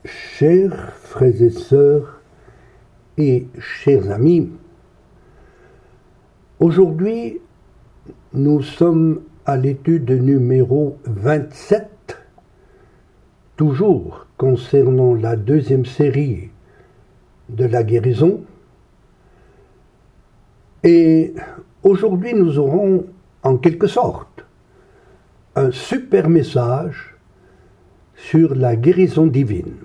Chers frères et sœurs et chers amis, aujourd'hui nous sommes à l'étude numéro 27, toujours concernant la deuxième série de la guérison. Et aujourd'hui nous aurons en quelque sorte un super message sur la guérison divine.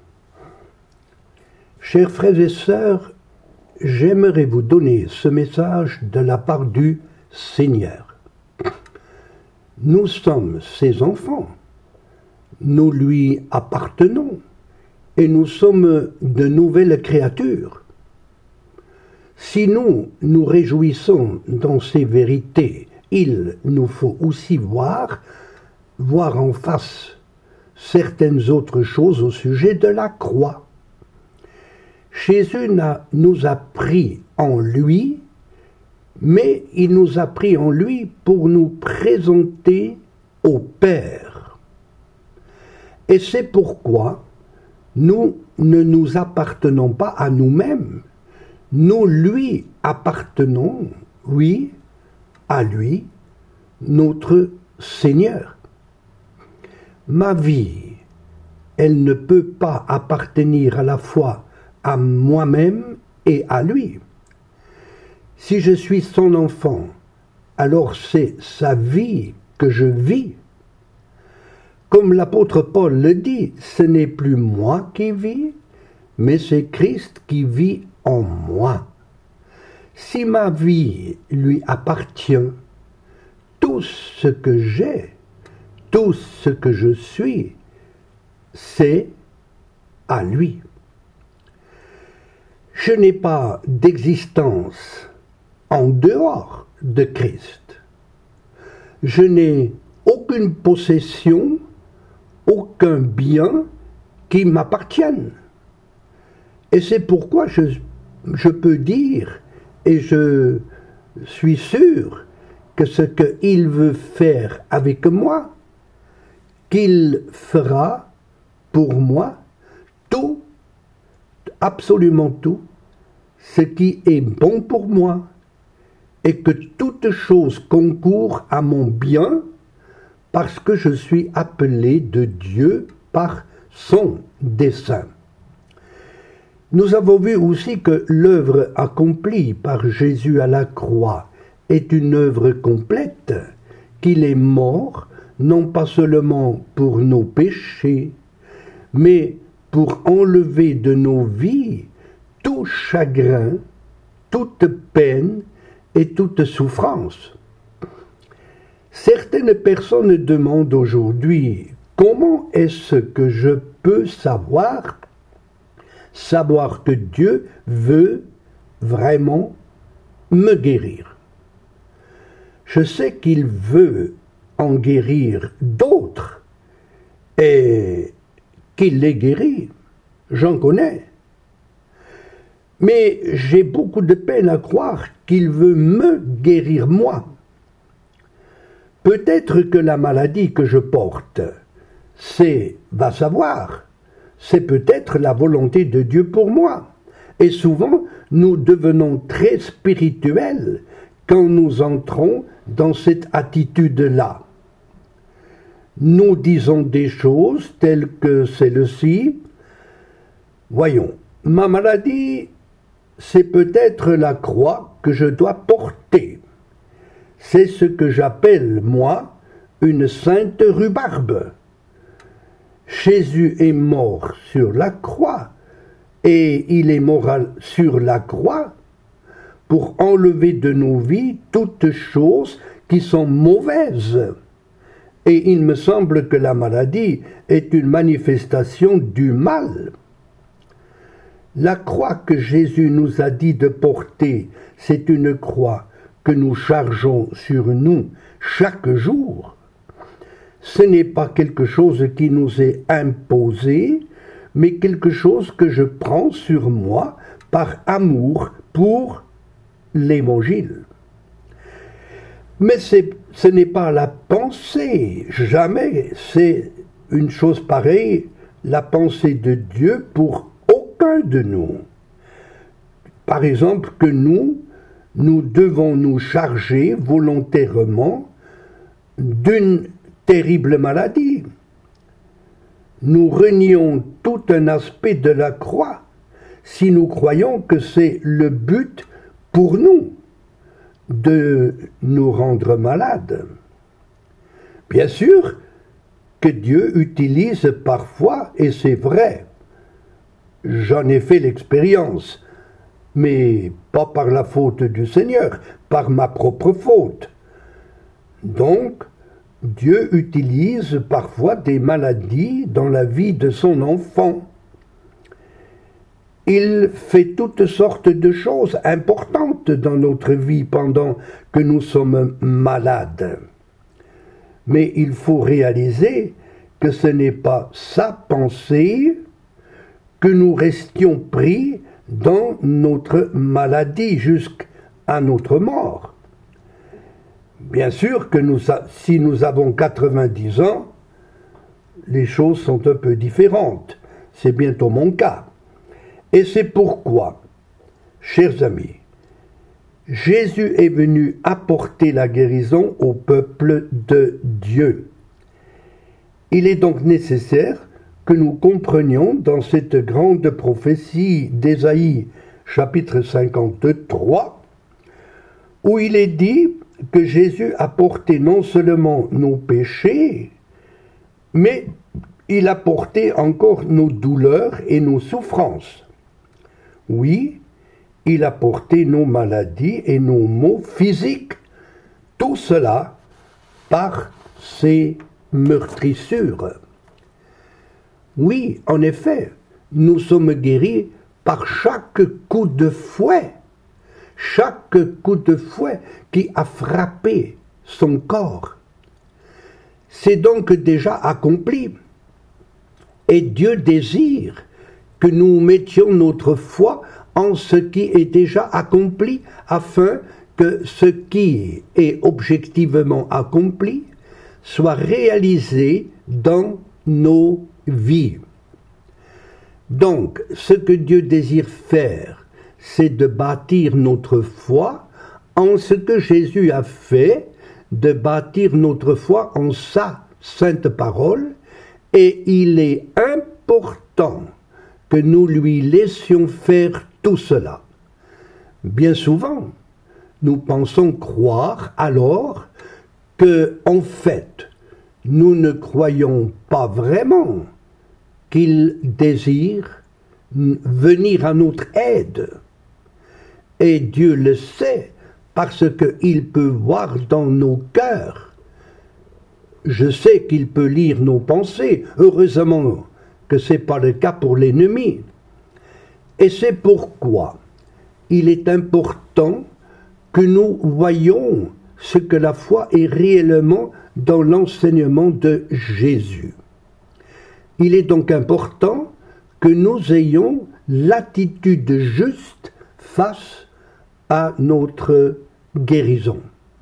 Chers frères et sœurs, j'aimerais vous donner ce message de la part du Seigneur. Nous sommes ses enfants, nous lui appartenons et nous sommes de nouvelles créatures. Si nous nous réjouissons dans ces vérités, il nous faut aussi voir en face certaines autres choses au sujet de la croix. Jésus nous a pris en lui, mais il nous a pris en lui pour nous présenter au Père. Et c'est pourquoi nous ne nous appartenons pas à nous-mêmes, nous lui appartenons, oui, à lui, notre Seigneur. Ma vie, elle ne peut pas appartenir à la fois à moi-même et à lui. Si je suis son enfant, alors c'est sa vie que je vis. Comme l'apôtre Paul le dit, ce n'est plus moi qui vis, mais c'est Christ qui vit en moi. Si ma vie lui appartient, tout ce que j'ai, tout ce que je suis, c'est à lui. Je n'ai pas d'existence en dehors de Christ. Je n'ai aucune possession, aucun bien qui m'appartienne. Et c'est pourquoi je peux dire, et je suis sûr, que ce qu'il veut faire avec moi, qu'il fera pour moi tout, absolument tout, ce qui est bon pour moi, et que toute chose concourt à mon bien, parce que je suis appelé de Dieu par son dessein. Nous avons vu aussi que l'œuvre accomplie par Jésus à la croix est une œuvre complète, qu'il est mort, non pas seulement pour nos péchés, mais pour enlever de nos vies tout chagrin, toute peine et toute souffrance. Certaines personnes demandent aujourd'hui comment est-ce que je peux savoir que Dieu veut vraiment me guérir. Je sais qu'il veut en guérir d'autres et qu'il les guérit, j'en connais. Mais j'ai beaucoup de peine à croire qu'il veut me guérir moi. Peut-être que la maladie que je porte, c'est peut-être la volonté de Dieu pour moi. Et souvent, nous devenons très spirituels quand nous entrons dans cette attitude-là. Nous disons des choses telles que celle-ci. Voyons, ma maladie, c'est peut-être la croix que je dois porter. C'est ce que j'appelle, moi, une sainte rhubarbe. Jésus est mort sur la croix, et il est mort sur la croix pour enlever de nos vies toutes choses qui sont mauvaises. Et il me semble que la maladie est une manifestation du mal. La croix que Jésus nous a dit de porter, c'est une croix que nous chargeons sur nous chaque jour. Ce n'est pas quelque chose qui nous est imposé, mais quelque chose que je prends sur moi par amour pour l'Évangile. Mais ce n'est pas la pensée, jamais. C'est une chose pareille la pensée de Dieu pour aucun de nous. Par exemple, que nous devons nous charger volontairement d'une terrible maladie. Nous renions tout un aspect de la croix si nous croyons que c'est le but pour nous de nous rendre malades. Bien sûr que Dieu utilise parfois, et c'est vrai, j'en ai fait l'expérience, mais pas par la faute du Seigneur, par ma propre faute. Donc, Dieu utilise parfois des maladies dans la vie de son enfant. Il fait toutes sortes de choses importantes dans notre vie pendant que nous sommes malades. Mais il faut réaliser que ce n'est pas sa pensée que nous restions pris dans notre maladie jusqu'à notre mort. Bien sûr que si nous avons 90 ans, les choses sont un peu différentes. C'est bientôt mon cas. Et c'est pourquoi, chers amis, Jésus est venu apporter la guérison au peuple de Dieu. Il est donc nécessaire que nous comprenions dans cette grande prophétie d'Ésaïe, chapitre 53, où il est dit que Jésus a porté non seulement nos péchés, mais il a porté encore nos douleurs et nos souffrances. Oui, il a porté nos maladies et nos maux physiques, tout cela par ses meurtrissures. Oui, en effet, nous sommes guéris par chaque coup de fouet qui a frappé son corps. C'est donc déjà accompli. Et Dieu désire que nous mettions notre foi en ce qui est déjà accompli, afin que ce qui est objectivement accompli soit réalisé dans nos vies. Donc, ce que Dieu désire faire, c'est de bâtir notre foi en ce que Jésus a fait, de bâtir notre foi en sa sainte parole, et il est important que nous lui laissions faire tout cela. Bien souvent, nous pensons croire alors que, en fait, nous ne croyons pas vraiment qu'il désire venir à notre aide. Et Dieu le sait parce qu'il peut voir dans nos cœurs. Je sais qu'il peut lire nos pensées. Heureusement que ce n'est pas le cas pour l'ennemi. Et c'est pourquoi il est important que nous voyions ce que la foi est réellement dans l'enseignement de Jésus. Il est donc important que nous ayons l'attitude juste face à notre guérison.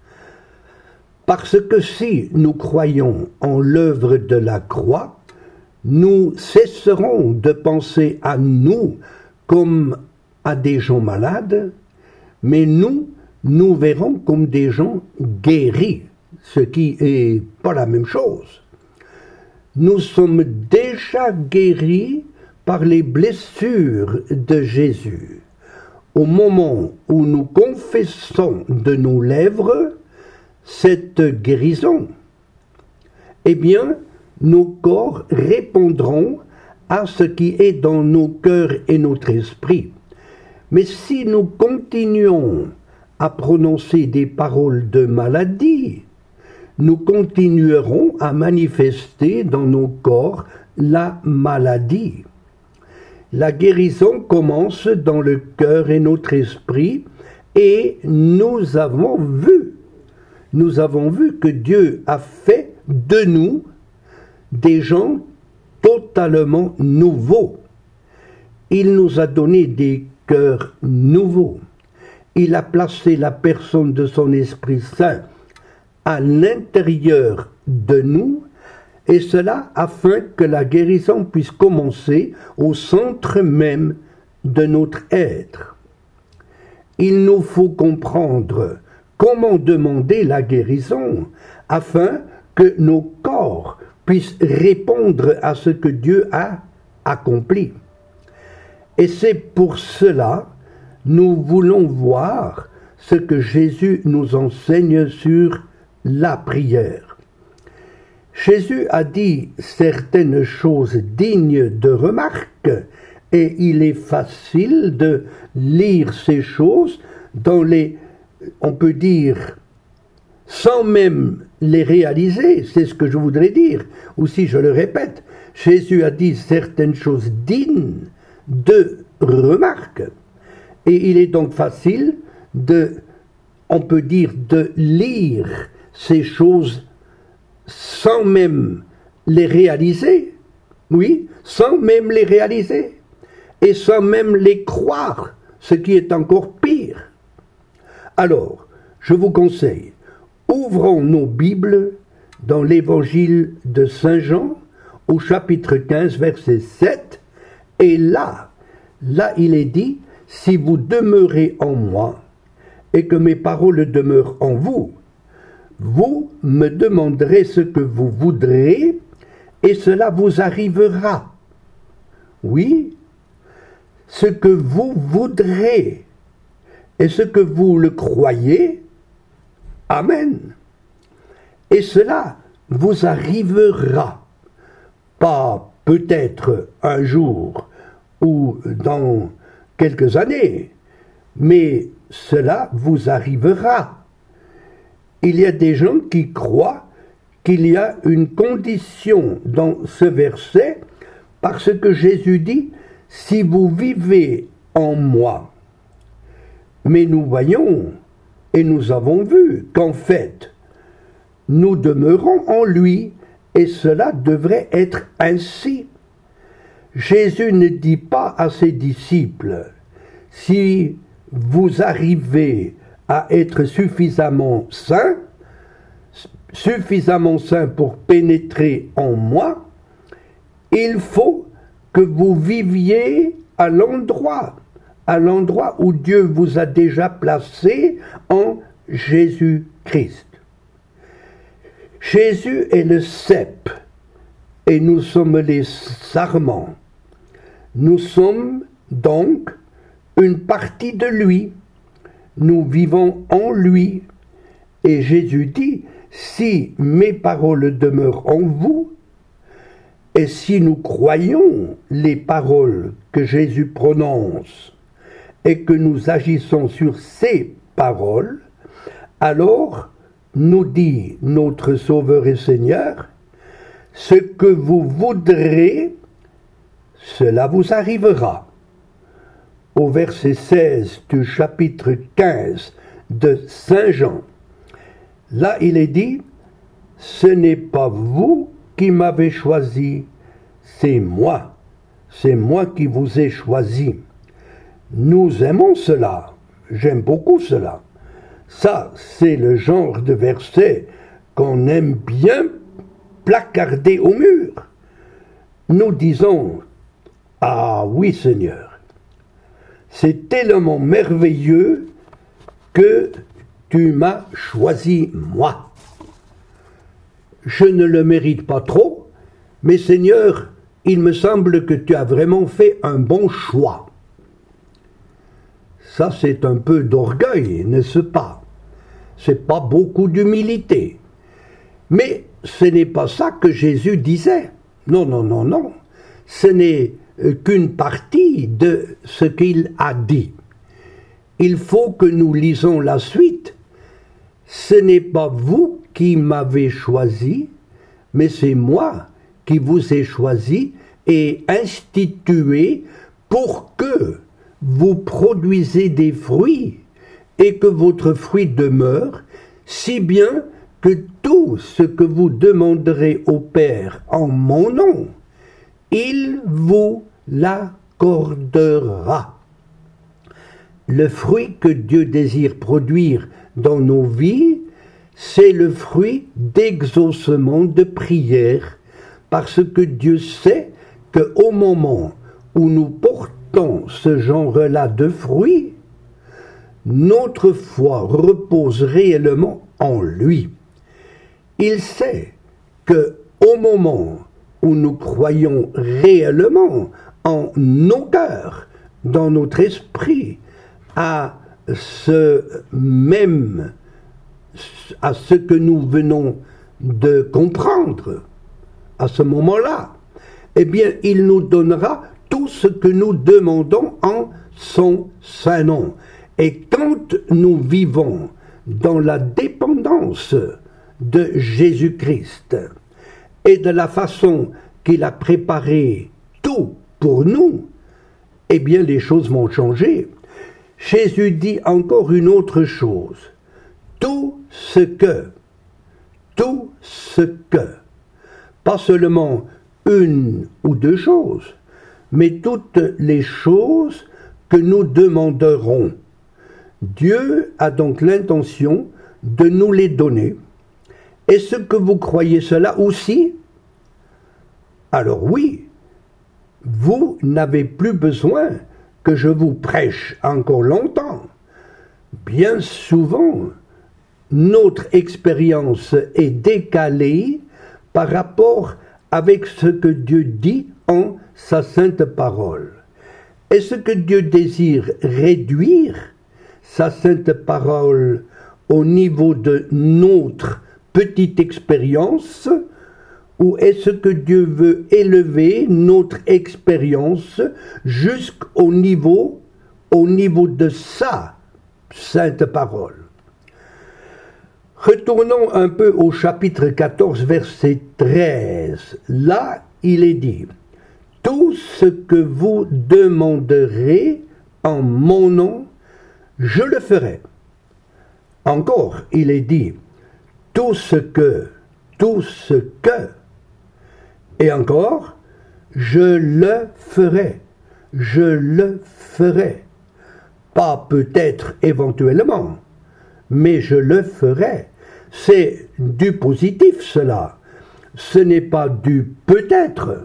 Parce que si nous croyons en l'œuvre de la croix, nous cesserons de penser à nous comme à des gens malades, mais nous verrons comme des gens guéris, ce qui n'est pas la même chose. Nous sommes déjà guéris par les blessures de Jésus. Au moment où nous confessons de nos lèvres cette guérison, eh bien, nos corps répondront à ce qui est dans nos cœurs et notre esprit. Mais si nous continuons à prononcer des paroles de maladie, nous continuerons à manifester dans nos corps la maladie. La guérison commence dans le cœur et notre esprit, et nous avons vu que Dieu a fait de nous des gens totalement nouveaux. Il nous a donné des cœurs nouveaux. Il a placé la personne de son Esprit Saint à l'intérieur de nous, et cela afin que la guérison puisse commencer au centre même de notre être. Il nous faut comprendre comment demander la guérison afin que nos corps puissent répondre à ce que Dieu a accompli. Et c'est pour cela nous voulons voir ce que Jésus nous enseigne sur la prière. Jésus a dit certaines choses dignes de remarque et il est facile de lire ces choses dans on peut dire, sans même les réaliser, c'est ce que je voudrais dire. Ou si je le répète, Jésus a dit certaines choses dignes de remarque. Et il est donc facile on peut dire, de lire ces choses sans même les réaliser. Oui, sans même les réaliser. Et sans même les croire, ce qui est encore pire. Alors, je vous conseille, ouvrons nos Bibles dans l'évangile de Saint Jean, au chapitre 15, verset 7, et là, il est dit, « Si vous demeurez en moi, et que mes paroles demeurent en vous, vous me demanderez ce que vous voudrez, et cela vous arrivera. » Oui, ce que vous voudrez, et ce que vous le croyez, Amen. Et cela vous arrivera, pas peut-être un jour ou dans quelques années, mais cela vous arrivera. Il y a des gens qui croient qu'il y a une condition dans ce verset, parce que Jésus dit, « Si vous vivez en moi », mais nous voyons et nous avons vu qu'en fait, nous demeurons en lui et cela devrait être ainsi. Jésus ne dit pas à ses disciples, si vous arrivez à être suffisamment saint pour pénétrer en moi, il faut que vous viviez à l'endroit où Dieu vous a déjà placé en Jésus-Christ. Jésus est le cep et nous sommes les sarments. Nous sommes donc une partie de lui. Nous vivons en lui. Et Jésus dit, si mes paroles demeurent en vous, et si nous croyons les paroles que Jésus prononce et que nous agissons sur ces paroles, alors, nous dit notre Sauveur et Seigneur, ce que vous voudrez, cela vous arrivera. Au verset 16 du chapitre 15 de Saint Jean, là il est dit, ce n'est pas vous qui m'avez choisi, c'est moi qui vous ai choisi. Nous aimons cela, j'aime beaucoup cela. Ça, c'est le genre de verset qu'on aime bien placarder au mur. Nous disons, ah oui Seigneur, c'est tellement merveilleux que tu m'as choisi moi. Je ne le mérite pas trop, mais Seigneur, il me semble que tu as vraiment fait un bon choix. Ça, c'est un peu d'orgueil, n'est-ce pas? C'est pas beaucoup d'humilité. Mais ce n'est pas ça que Jésus disait. Non, non, non, non. Ce n'est qu'une partie de ce qu'il a dit. Il faut que nous lisons la suite. Ce n'est pas vous qui m'avez choisi, mais c'est moi qui vous ai choisi et institué pour que vous produisez des fruits et que votre fruit demeure, si bien que tout ce que vous demanderez au Père en mon nom, il vous l'accordera. Le fruit que Dieu désire produire dans nos vies, c'est le fruit d'exaucement de prière parce que Dieu sait qu'au moment où nous portons ce genre-là de fruits, notre foi repose réellement en lui. Il sait qu'au moment où nous croyons réellement en nos cœurs, dans notre esprit, à ce que nous venons de comprendre, à ce moment-là, eh bien, il nous donnera tout ce que nous demandons en son saint nom. Et quand nous vivons dans la dépendance de Jésus-Christ et de la façon qu'il a préparé tout pour nous, eh bien, les choses vont changer. Jésus dit encore une autre chose. Tout ce que, pas seulement une ou deux choses, mais toutes les choses que nous demanderons. Dieu a donc l'intention de nous les donner. Est-ce que vous croyez cela aussi? Alors oui, vous n'avez plus besoin que je vous prêche encore longtemps. Bien souvent, notre expérience est décalée par rapport avec ce que Dieu dit en sa sainte parole. Est-ce que Dieu désire réduire sa sainte parole au niveau de notre petite expérience, ou est-ce que Dieu veut élever notre expérience jusqu'au niveau de sa sainte parole? Retournons un peu au chapitre 14, verset 13. Là, il est dit, « Tout ce que vous demanderez en mon nom, je le ferai. » Encore, il est dit, « Tout ce que, et encore, je le ferai. Pas peut-être éventuellement, mais je le ferai. C'est du positif cela. Ce n'est pas du peut-être.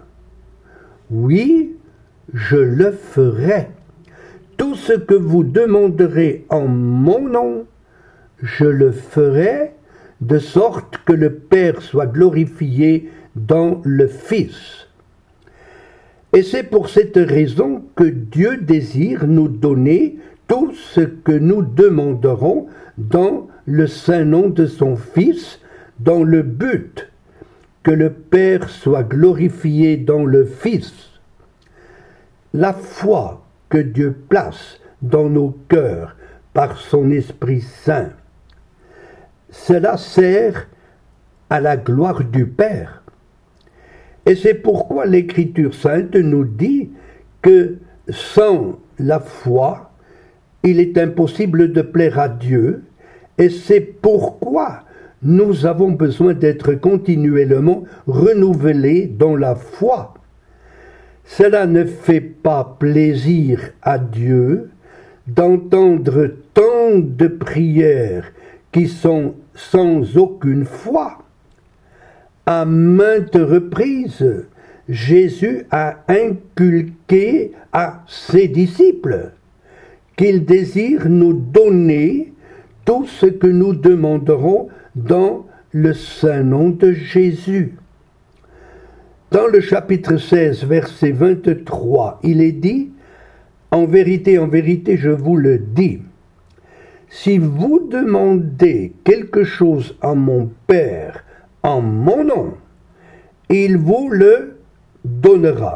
Oui, je le ferai. Tout ce que vous demanderez en mon nom, je le ferai, de sorte que le Père soit glorifié dans le Fils. Et c'est pour cette raison que Dieu désire nous donner tout ce que nous demanderons dans le saint nom de son Fils, dans le but que le Père soit glorifié dans le Fils. La foi que Dieu place dans nos cœurs par son Esprit Saint, cela sert à la gloire du Père. Et c'est pourquoi l'Écriture sainte nous dit que sans la foi, il est impossible de plaire à Dieu, et c'est pourquoi nous avons besoin d'être continuellement renouvelés dans la foi. Cela ne fait pas plaisir à Dieu d'entendre tant de prières qui sont sans aucune foi. À maintes reprises, Jésus a inculqué à ses disciples qu'il désire nous donner tout ce que nous demanderons dans le saint nom de Jésus. Dans le chapitre 16, verset 23, il est dit, « En vérité, je vous le dis, si vous demandez quelque chose à mon Père en mon nom, il vous le donnera. »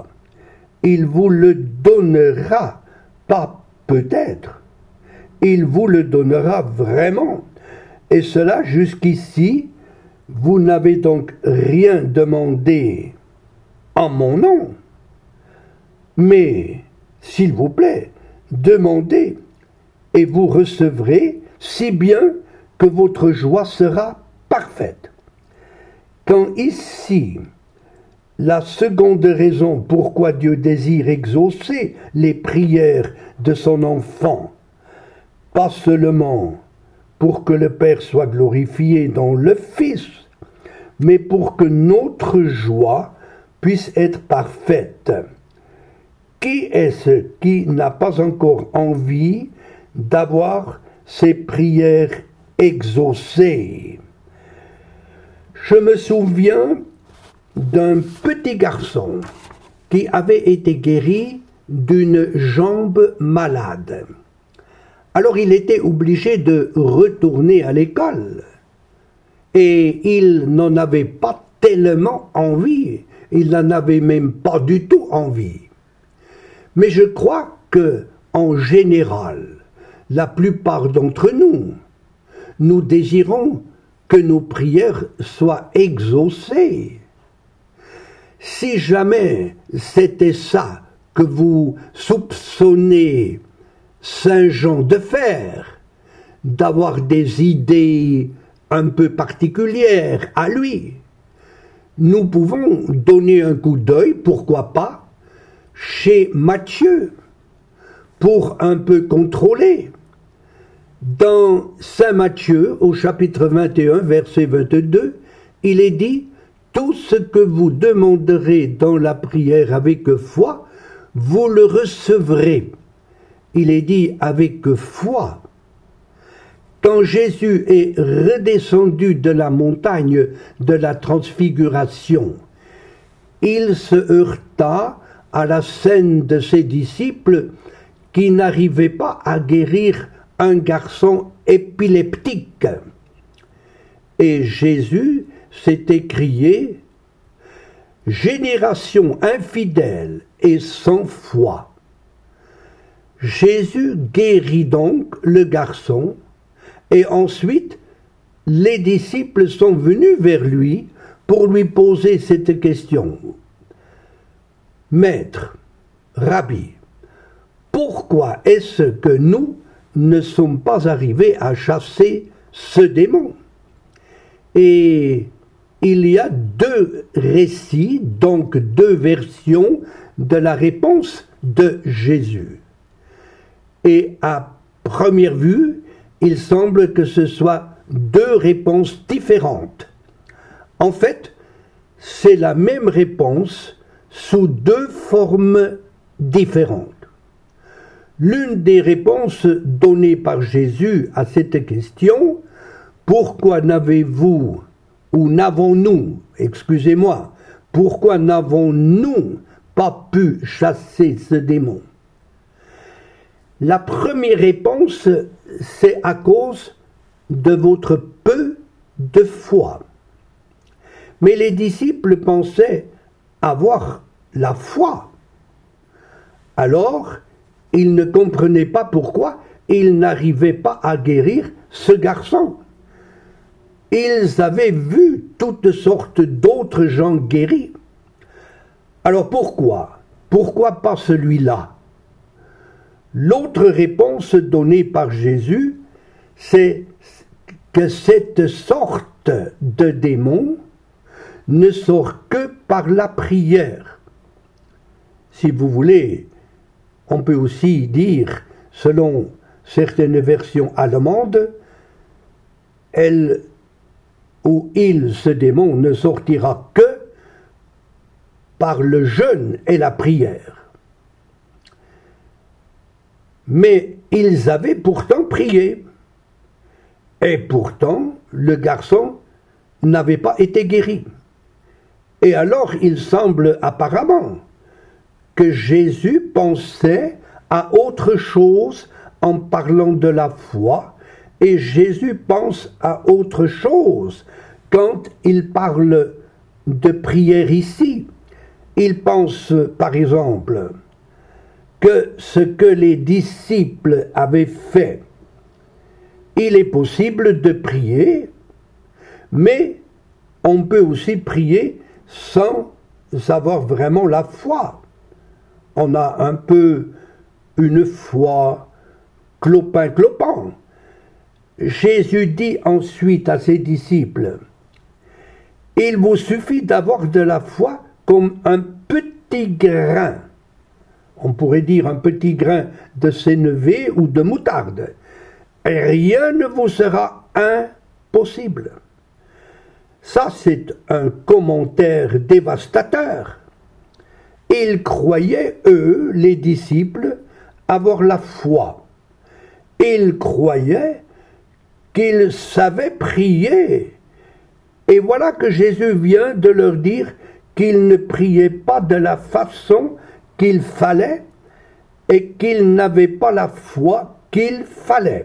Il vous le donnera, pas peut-être. Il vous le donnera vraiment. Et cela, jusqu'ici, vous n'avez donc rien demandé en mon nom. Mais, s'il vous plaît, demandez et vous recevrez, si bien que votre joie sera parfaite. Quand ici, la seconde raison pourquoi Dieu désire exaucer les prières de son enfant, pas seulement pour que le Père soit glorifié dans le Fils, mais pour que notre joie puisse être parfaite. Qui est-ce qui n'a pas encore envie d'avoir ses prières exaucées? Je me souviens d'un petit garçon qui avait été guéri d'une jambe malade. Alors il était obligé de retourner à l'école. Et il n'en avait pas tellement envie. Il n'en avait même pas du tout envie. Mais je crois que, en général, la plupart d'entre nous, nous désirons que nos prières soient exaucées. Si jamais c'était ça que vous soupçonnez Saint Jean de faire, d'avoir des idées un peu particulières à lui, nous pouvons donner un coup d'œil, pourquoi pas, chez Matthieu, pour un peu contrôler. Dans Saint Matthieu, au chapitre 21, verset 22, il est dit « Tout ce que vous demanderez dans la prière avec foi, vous le recevrez. » Il est dit « avec foi ». Quand Jésus est redescendu de la montagne de la transfiguration, il se heurta à la scène de ses disciples qui n'arrivaient pas à guérir un garçon épileptique. Et Jésus s'est écrié « Génération infidèle et sans foi ». Jésus guérit donc le garçon, et ensuite les disciples sont venus vers lui pour lui poser cette question. « Maître, Rabbi, pourquoi est-ce que nous ne sommes pas arrivés à chasser ce démon ?» Et il y a deux récits, donc deux versions de la réponse de Jésus. Et à première vue, il semble que ce soit deux réponses différentes. En fait, c'est la même réponse sous deux formes différentes. L'une des réponses données par Jésus à cette question, pourquoi n'avons-nous, pourquoi n'avons-nous pas pu chasser ce démon? La première réponse, c'est à cause de votre peu de foi. Mais les disciples pensaient avoir la foi. Alors, ils ne comprenaient pas pourquoi ils n'arrivaient pas à guérir ce garçon. Ils avaient vu toutes sortes d'autres gens guéris. Alors pourquoi? Pourquoi pas celui-là? L'autre réponse donnée par Jésus, c'est que cette sorte de démon ne sort que par la prière. Si vous voulez, on peut aussi dire, selon certaines versions allemandes, elle ou il, ce démon, ne sortira que par le jeûne et la prière. Mais ils avaient pourtant prié. Et pourtant, le garçon n'avait pas été guéri. Et alors, il semble apparemment que Jésus pensait à autre chose en parlant de la foi, et Jésus pense à autre chose quand il parle de prière ici. Il pense, par exemple, que ce que les disciples avaient fait, il est possible de prier, mais on peut aussi prier sans avoir vraiment la foi. On a un peu une foi clopin-clopant. Jésus dit ensuite à ses disciples, « Il vous suffit d'avoir de la foi comme un petit grain. » On pourrait dire un petit grain de sénévé ou de moutarde. Et rien ne vous sera impossible. Ça, c'est un commentaire dévastateur. Ils croyaient, eux, les disciples, avoir la foi. Ils croyaient qu'ils savaient prier. Et voilà que Jésus vient de leur dire qu'ils ne priaient pas de la façon qu'il fallait et qu'ils n'avaient pas la foi qu'il fallait.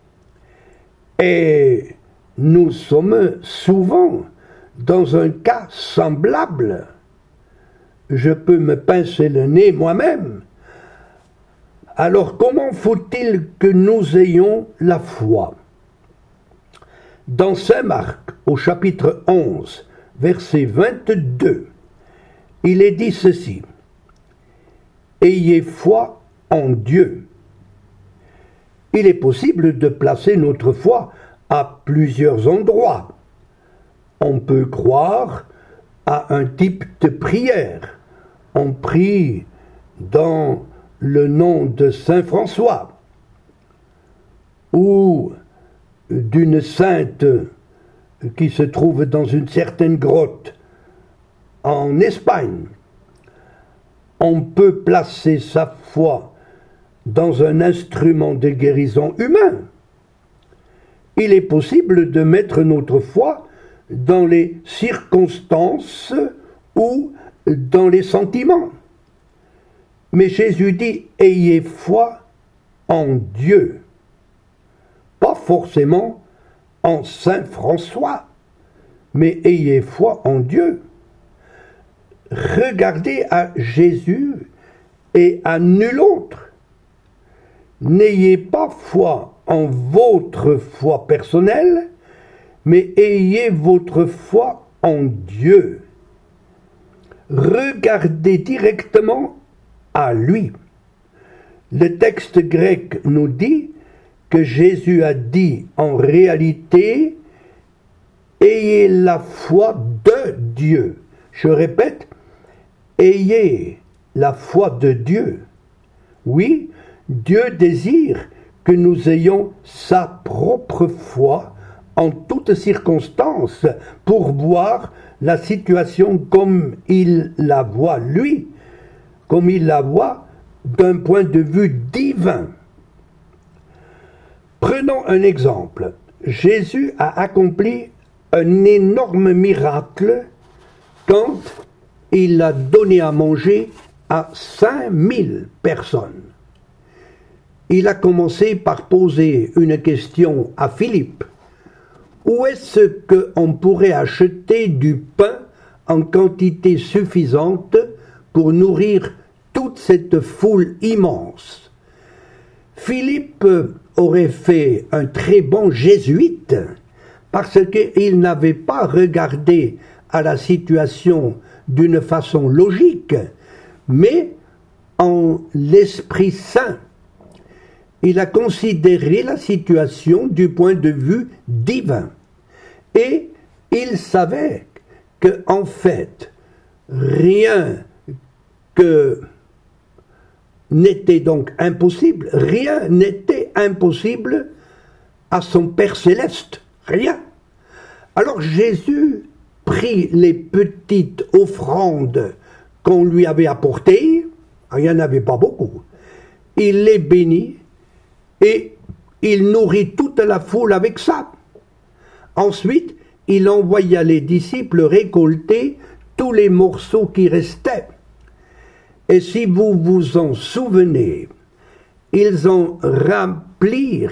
Et nous sommes souvent dans un cas semblable. Je peux me pincer le nez moi-même. Alors comment faut-il que nous ayons la foi? Dans Saint Marc, au chapitre 11, verset 22, il est dit ceci: « Ayez foi en Dieu. » Il est possible de placer notre foi à plusieurs endroits. On peut croire à un type de prière. On prie dans le nom de Saint François ou d'une sainte qui se trouve dans une certaine grotte en Espagne. On peut placer sa foi dans un instrument de guérison humain. Il est possible de mettre notre foi dans les circonstances ou dans les sentiments. Mais Jésus dit « Ayez foi en Dieu ». Pas forcément en Saint François, mais ayez foi en Dieu. Regardez à Jésus et à nul autre. N'ayez pas foi en votre foi personnelle, mais ayez votre foi en Dieu. Regardez directement à lui. Le texte grec nous dit que Jésus a dit en réalité « Ayez la foi de Dieu ». Je répète, ayez la foi de Dieu. Oui, Dieu désire que nous ayons sa propre foi en toutes circonstances pour voir la situation comme il la voit lui, comme il la voit d'un point de vue divin. Prenons un exemple. Jésus a accompli un énorme miracle quand il a donné à manger à 5000 personnes. Il a commencé par poser une question à Philippe. Où est-ce qu'on pourrait acheter du pain en quantité suffisante pour nourrir toute cette foule immense? Philippe aurait fait un très bon jésuite parce qu'il n'avait pas regardé à la situation d'une façon logique, mais en l'Esprit Saint. Il a considéré la situation du point de vue divin. Et il savait que, en fait, rien que n'était donc impossible, rien n'était impossible à son Père céleste, rien. Alors Jésus prit les petites offrandes qu'on lui avait apportées, il n'y en avait pas beaucoup, il les bénit et il nourrit toute la foule avec ça. Ensuite, il envoya les disciples récolter tous les morceaux qui restaient. Et si vous vous en souvenez, ils ont rempli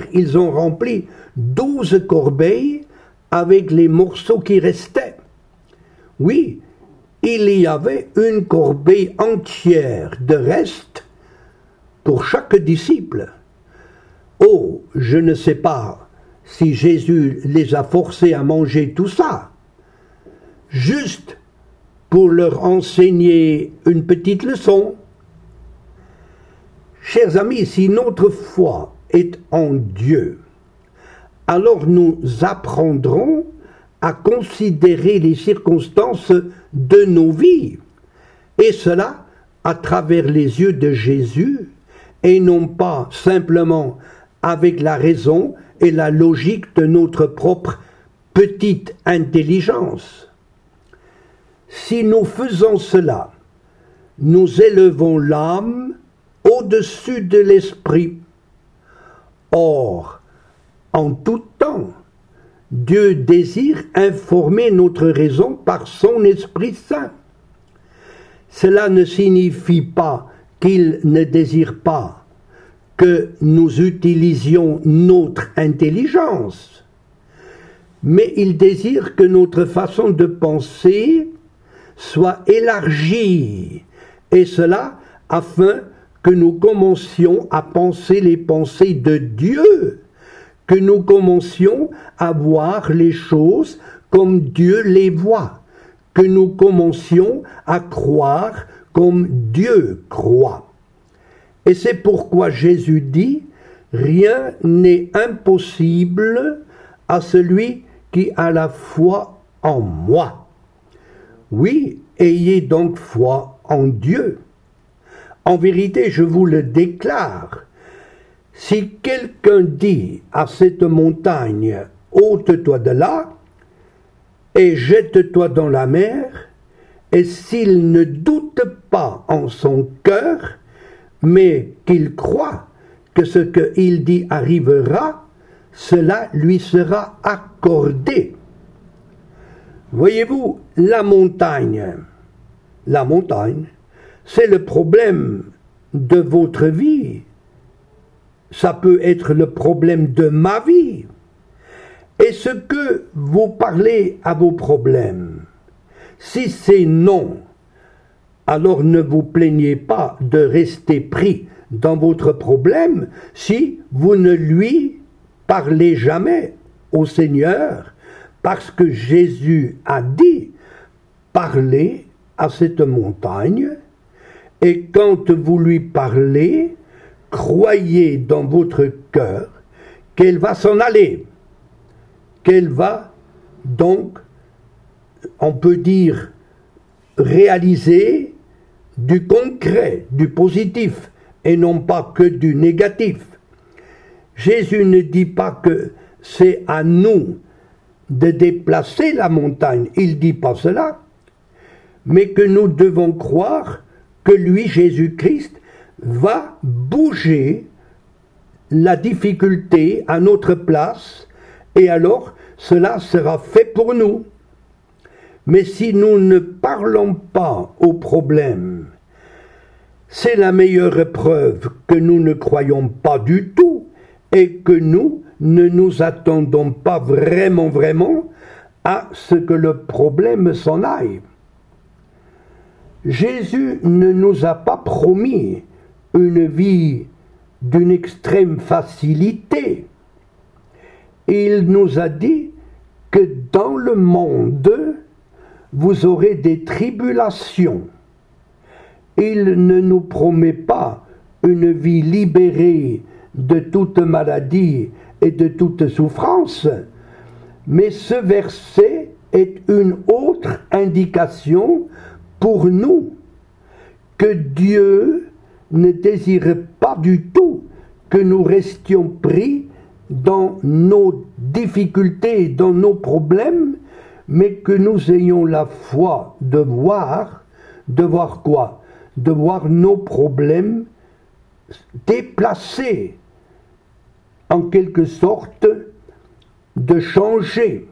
12 corbeilles avec les morceaux qui restaient. Oui, il y avait une corbeille entière de reste pour chaque disciple. Oh, je ne sais pas si Jésus les a forcés à manger tout ça, juste pour leur enseigner une petite leçon. Chers amis, si notre foi est en Dieu, alors nous apprendrons à considérer les circonstances de nos vies, et cela à travers les yeux de Jésus, et non pas simplement avec la raison et la logique de notre propre petite intelligence. Si nous faisons cela, nous élevons l'âme au-dessus de l'esprit. Or, en tout temps, Dieu désire informer notre raison par son Esprit Saint. Cela ne signifie pas qu'il ne désire pas que nous utilisions notre intelligence, mais il désire que notre façon de penser soit élargie, et cela afin que nous commencions à penser les pensées de Dieu, que nous commencions à voir les choses comme Dieu les voit, que nous commencions à croire comme Dieu croit. Et c'est pourquoi Jésus dit, rien n'est impossible à celui qui a la foi en moi. Oui, ayez donc foi en Dieu. En vérité, je vous le déclare, si quelqu'un dit à cette montagne, ôte-toi de là, et jette-toi dans la mer, et s'il ne doute pas en son cœur, mais qu'il croit que ce qu'il dit arrivera, cela lui sera accordé. Voyez-vous, la montagne, c'est le problème de votre vie. Ça peut être le problème de ma vie. Et ce que vous parlez à vos problèmes, si c'est non, alors ne vous plaignez pas de rester pris dans votre problème si vous ne lui parlez jamais au Seigneur, parce que Jésus a dit, parlez à cette montagne, et quand vous lui parlez, croyez dans votre cœur qu'elle va s'en aller, qu'elle va donc, on peut dire, réaliser du concret, du positif, et non pas que du négatif. Jésus ne dit pas que c'est à nous de déplacer la montagne, il ne dit pas cela, mais que nous devons croire que lui, Jésus-Christ, va bouger la difficulté à notre place, et alors cela sera fait pour nous. Mais si nous ne parlons pas au problème, c'est la meilleure preuve que nous ne croyons pas du tout et que nous ne nous attendons pas vraiment à ce que le problème s'en aille. Jésus ne nous a pas promis une vie d'une extrême facilité. Il nous a dit que dans le monde, vous aurez des tribulations. Il ne nous promet pas une vie libérée de toute maladie et de toute souffrance, mais ce verset est une autre indication pour nous que Dieu ne désire pas du tout que nous restions pris dans nos difficultés, dans nos problèmes, mais que nous ayons la foi de voir quoi? De voir nos problèmes déplacés, en quelque sorte, de changer.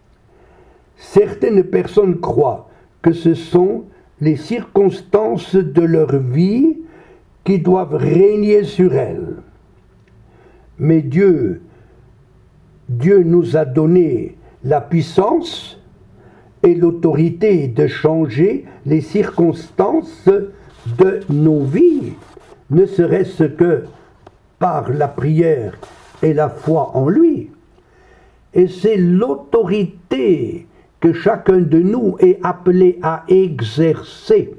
Certaines personnes croient que ce sont les circonstances de leur vie qui doivent régner sur elles. Mais Dieu nous a donné la puissance et l'autorité de changer les circonstances de nos vies, ne serait-ce que par la prière et la foi en lui. Et c'est l'autorité que chacun de nous est appelé à exercer.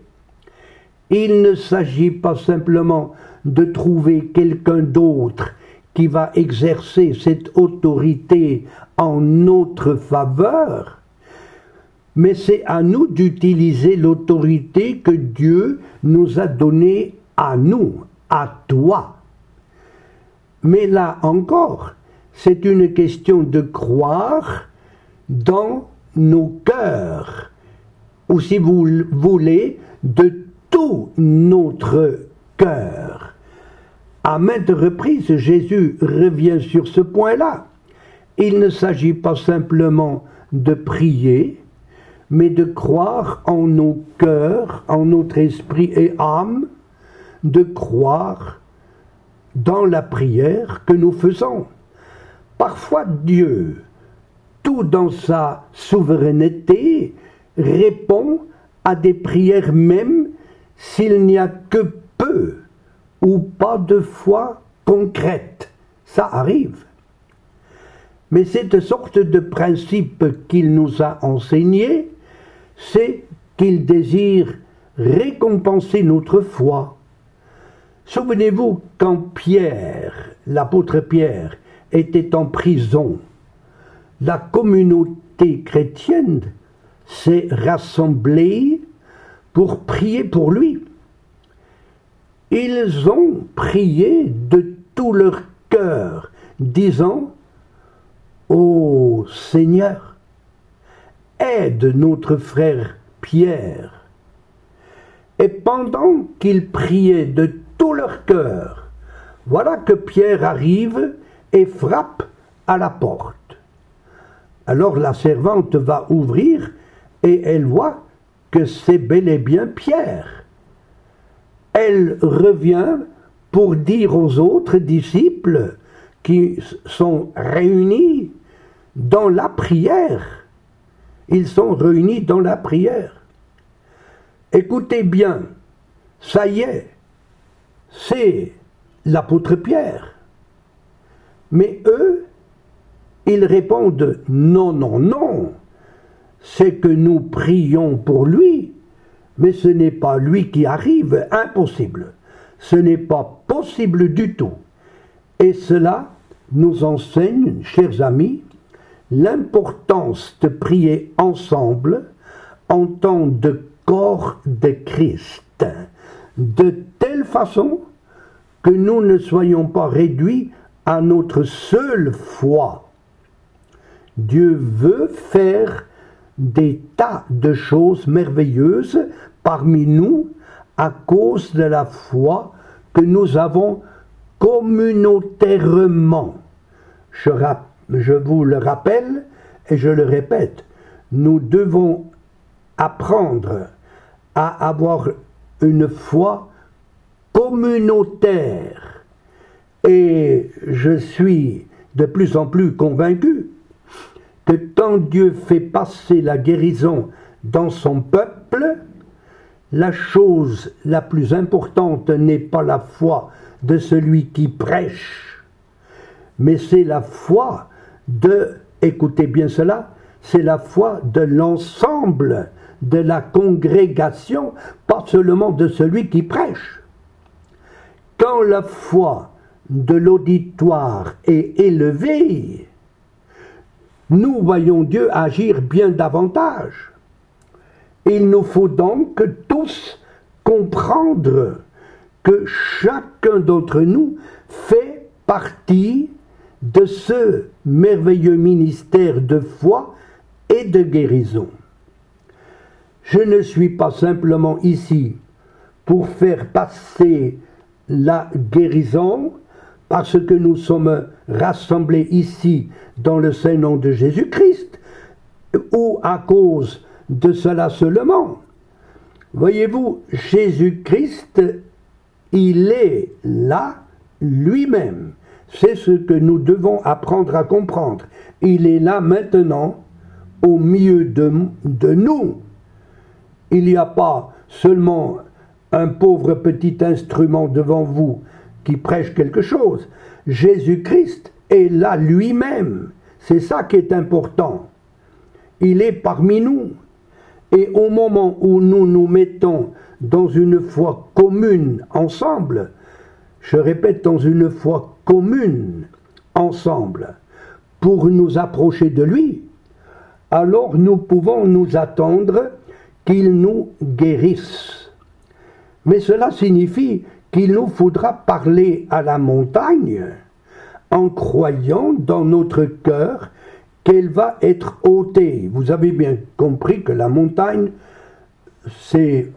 Il ne s'agit pas simplement de trouver quelqu'un d'autre qui va exercer cette autorité en notre faveur, mais c'est à nous d'utiliser l'autorité que Dieu nous a donnée à nous, à toi. Mais là encore, c'est une question de croire dans nos cœurs, ou si vous voulez, de tout notre cœur. À maintes reprises, Jésus revient sur ce point-là. Il ne s'agit pas simplement de prier, mais de croire en nos cœurs, en notre esprit et âme, de croire dans la prière que nous faisons. Parfois Dieu, tout dans sa souveraineté, répond à des prières même s'il n'y a que peu ou pas de foi concrète. Ça arrive. Mais cette sorte de principe qu'il nous a enseigné, c'est qu'il désire récompenser notre foi. Souvenez-vous quand Pierre, l'apôtre Pierre, était en prison, la communauté chrétienne s'est rassemblée pour prier pour lui. Ils ont prié de tout leur cœur, disant « Ô Seigneur, aide notre frère Pierre ». Et pendant qu'ils priaient de tout leur cœur, voilà que Pierre arrive et frappe à la porte. Alors la servante va ouvrir et elle voit que c'est bel et bien Pierre. Elle revient pour dire aux autres disciples qui sont réunis dans la prière. Ils sont réunis dans la prière. Écoutez bien, ça y est, c'est l'apôtre Pierre. Mais eux, ils répondent « Non, non, non, c'est que nous prions pour lui, mais ce n'est pas lui qui arrive, impossible. Ce n'est pas possible du tout. » Et cela nous enseigne, chers amis, l'importance de prier ensemble en tant de corps de Christ, de telle façon que nous ne soyons pas réduits à notre seule foi. Dieu veut faire des tas de choses merveilleuses parmi nous à cause de la foi que nous avons communautairement. Je vous le rappelle et je le répète, nous devons apprendre à avoir une foi communautaire. Et je suis de plus en plus convaincu que quand Dieu fait passer la guérison dans son peuple, la chose la plus importante n'est pas la foi de celui qui prêche, mais c'est la foi de, écoutez bien cela, c'est la foi de l'ensemble de la congrégation, pas seulement de celui qui prêche. Quand la foi de l'auditoire est élevée, nous voyons Dieu agir bien davantage. Il nous faut donc tous comprendre que chacun d'entre nous fait partie de ce merveilleux ministère de foi et de guérison. Je ne suis pas simplement ici pour faire passer la guérison, parce que nous sommes rassemblés ici dans le Saint-Nom de Jésus-Christ, ou à cause de cela seulement. Voyez-vous, Jésus-Christ, il est là lui-même. C'est ce que nous devons apprendre à comprendre. Il est là maintenant, au milieu de nous. Il n'y a pas seulement un pauvre petit instrument devant vous qui prêche quelque chose. Jésus-Christ est là lui-même. C'est ça qui est important. Il est parmi nous. Et au moment où nous nous mettons dans une foi commune ensemble, je répète, dans une foi commune ensemble, pour nous approcher de lui, alors nous pouvons nous attendre qu'il nous guérisse. Mais cela signifie qu'il nous faudra parler à la montagne en croyant dans notre cœur qu'elle va être ôtée. Vous avez bien compris que la montagne, c'est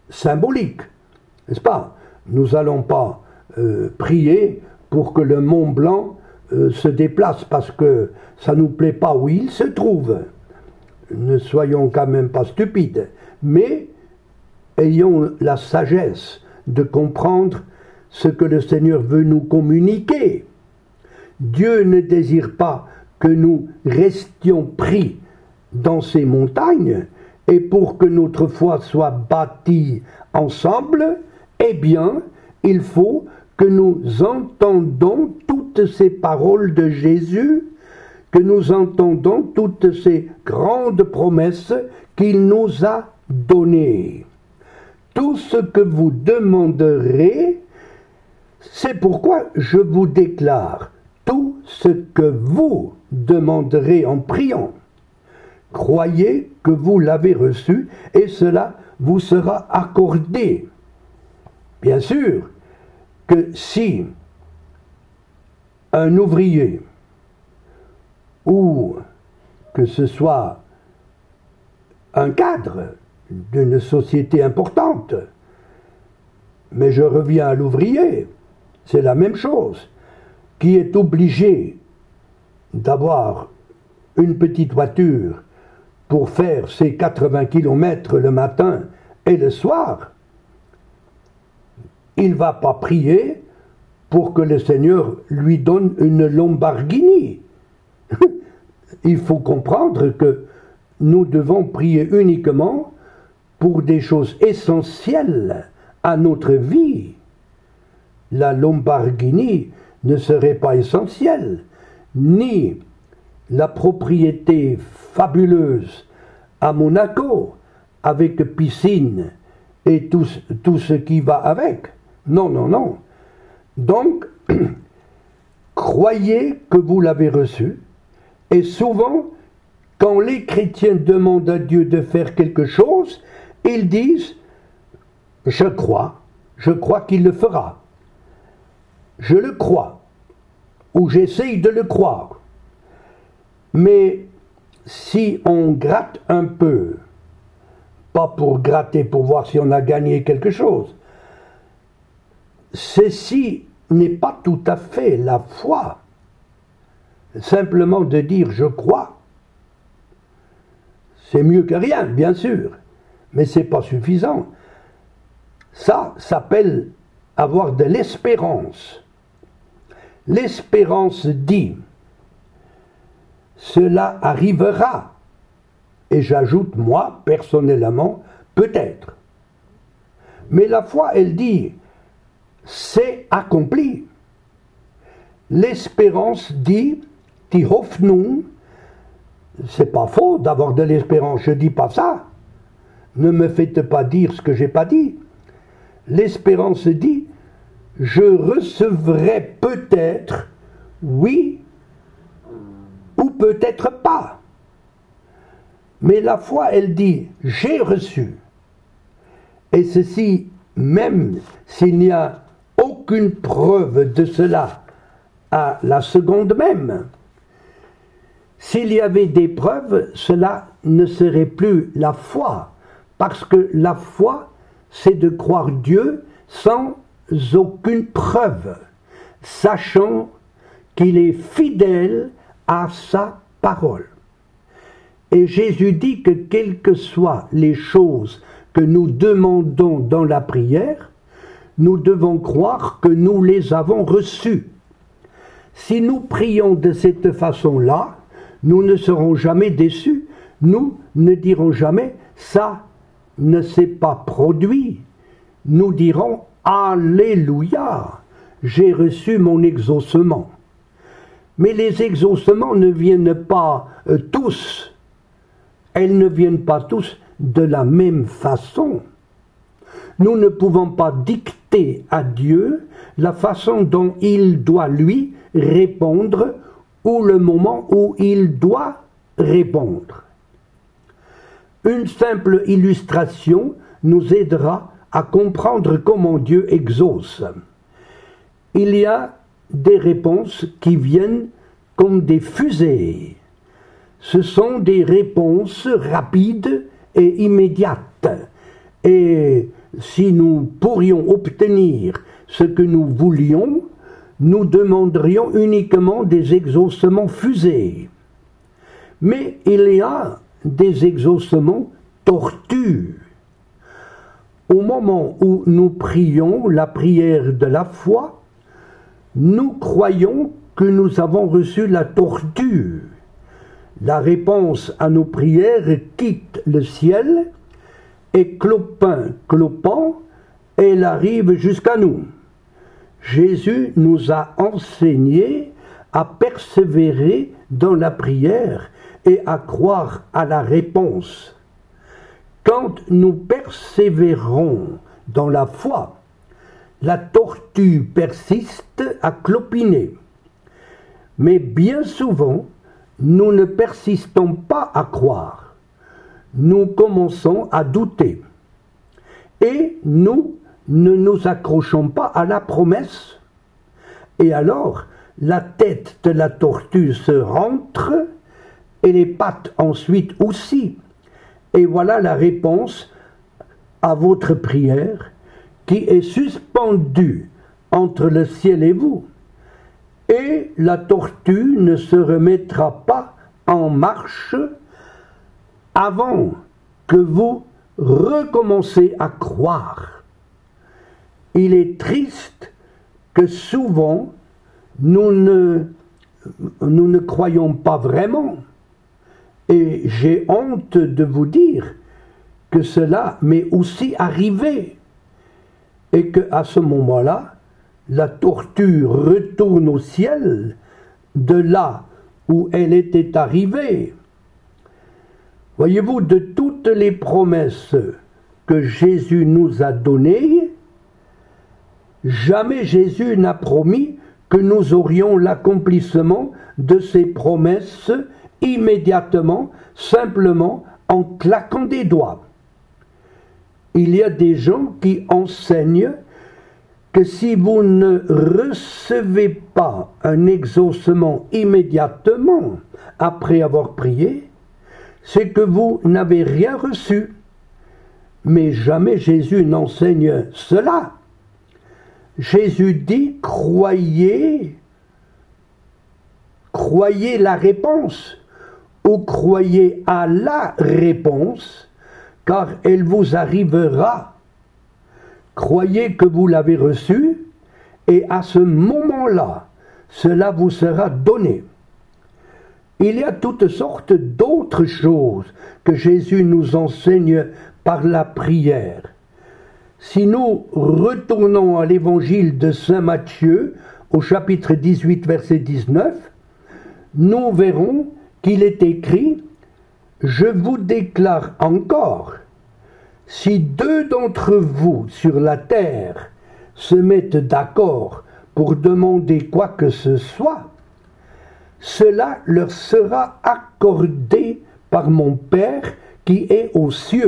symbolique, n'est-ce pas? Nous n'allons pas prier pour que le Mont Blanc se déplace parce que ça ne nous plaît pas où il se trouve. Ne soyons quand même pas stupides, mais ayons la sagesse de comprendre ce que le Seigneur veut nous communiquer. Dieu ne désire pas que nous restions pris dans ces montagnes, et pour que notre foi soit bâtie ensemble, eh bien, il faut que nous entendons toutes ces paroles de Jésus, que nous entendons toutes ces grandes promesses qu'il nous a données. Tout ce que vous demanderez, c'est pourquoi je vous déclare tout ce que vous demanderez en priant. Croyez que vous l'avez reçu et cela vous sera accordé. Bien sûr que si un ouvrier ou que ce soit un cadre d'une société importante, mais je reviens à l'ouvrier, c'est la même chose, qui est obligé d'avoir une petite voiture pour faire ses 80 km le matin et le soir, il ne va pas prier pour que le Seigneur lui donne une Lamborghini. Il faut comprendre que nous devons prier uniquement pour des choses essentielles à notre vie. La Lamborghini ne serait pas essentielle, ni la propriété fabuleuse à Monaco, avec piscine et tout ce qui va avec. Non, non, non. Donc, croyez que vous l'avez reçu, et souvent, quand les chrétiens demandent à Dieu de faire quelque chose, ils disent « je crois qu'il le fera. Je le crois, ou j'essaye de le croire. » Mais si on gratte un peu, pas pour gratter, pour voir si on a gagné quelque chose, ceci n'est pas tout à fait la foi. Simplement de dire « je crois », c'est mieux que rien, bien sûr, mais ce n'est pas suffisant. Ça s'appelle avoir de l'espérance. L'espérance dit « cela arrivera », et j'ajoute moi, personnellement, peut-être. Mais la foi, elle dit « c'est accompli ». L'espérance dit « die Hoffnung », c'est pas faux d'avoir de l'espérance, je dis pas ça. Ne me faites pas dire ce que j'ai pas dit. L'espérance dit « je recevrai peut-être, oui, ou peut-être pas ». Mais la foi, elle dit « j'ai reçu ». Et ceci, même s'il n'y a aucune preuve de cela à la seconde même. S'il y avait des preuves, cela ne serait plus la foi, parce que la foi, c'est de croire Dieu sans aucune preuve, sachant qu'il est fidèle à sa parole. Et Jésus dit que quelles que soient les choses que nous demandons dans la prière, nous devons croire que nous les avons reçues. Si nous prions de cette façon-là, nous ne serons jamais déçus. Nous ne dirons jamais « ça ne s'est pas produit ». Nous dirons « Alléluia, j'ai reçu mon exaucement ». Mais les exaucements ne viennent pas tous. Elles ne viennent pas tous de la même façon. Nous ne pouvons pas dicter à Dieu la façon dont il doit lui répondre ou le moment où il doit répondre. Une simple illustration nous aidera à comprendre comment Dieu exauce. Il y a des réponses qui viennent comme des fusées. Ce sont des réponses rapides et immédiates. Et si nous pourrions obtenir ce que nous voulions, nous demanderions uniquement des exaucements fusés. Mais il y a des exaucements tortus. Au moment où nous prions la prière de la foi, nous croyons que nous avons reçu la tortue. La réponse à nos prières quitte le ciel et clopant, elle arrive jusqu'à nous. Jésus nous a enseigné à persévérer dans la prière et à croire à la réponse. Quand nous persévérons dans la foi, la tortue persiste à clopiner. Mais bien souvent, nous ne persistons pas à croire. Nous commençons à douter. Et nous ne nous accrochons pas à la promesse. Et alors, la tête de la tortue se rentre et les pattes ensuite aussi. Et voilà la réponse à votre prière qui est suspendue entre le ciel et vous. Et la tortue ne se remettra pas en marche avant que vous recommencez à croire. Il est triste que souvent nous ne croyons pas vraiment. Et j'ai honte de vous dire que cela m'est aussi arrivé. Et qu'à ce moment-là, la tortue retourne au ciel de là où elle était arrivée. Voyez-vous, de toutes les promesses que Jésus nous a données, jamais Jésus n'a promis que nous aurions l'accomplissement de ces promesses immédiatement, simplement en claquant des doigts. Il y a des gens qui enseignent que si vous ne recevez pas un exaucement immédiatement après avoir prié, c'est que vous n'avez rien reçu. Mais jamais Jésus n'enseigne cela. Jésus dit, croyez la réponse, ou croyez à la réponse, car elle vous arrivera. Croyez que vous l'avez reçue, et à ce moment-là, cela vous sera donné. Il y a toutes sortes d'autres choses que Jésus nous enseigne par la prière. Si nous retournons à l'évangile de Saint Matthieu, au chapitre 18, verset 19, nous verrons qu'il est écrit « Je vous déclare encore, si deux d'entre vous sur la terre se mettent d'accord pour demander quoi que ce soit, cela leur sera accordé par mon Père qui est aux cieux. »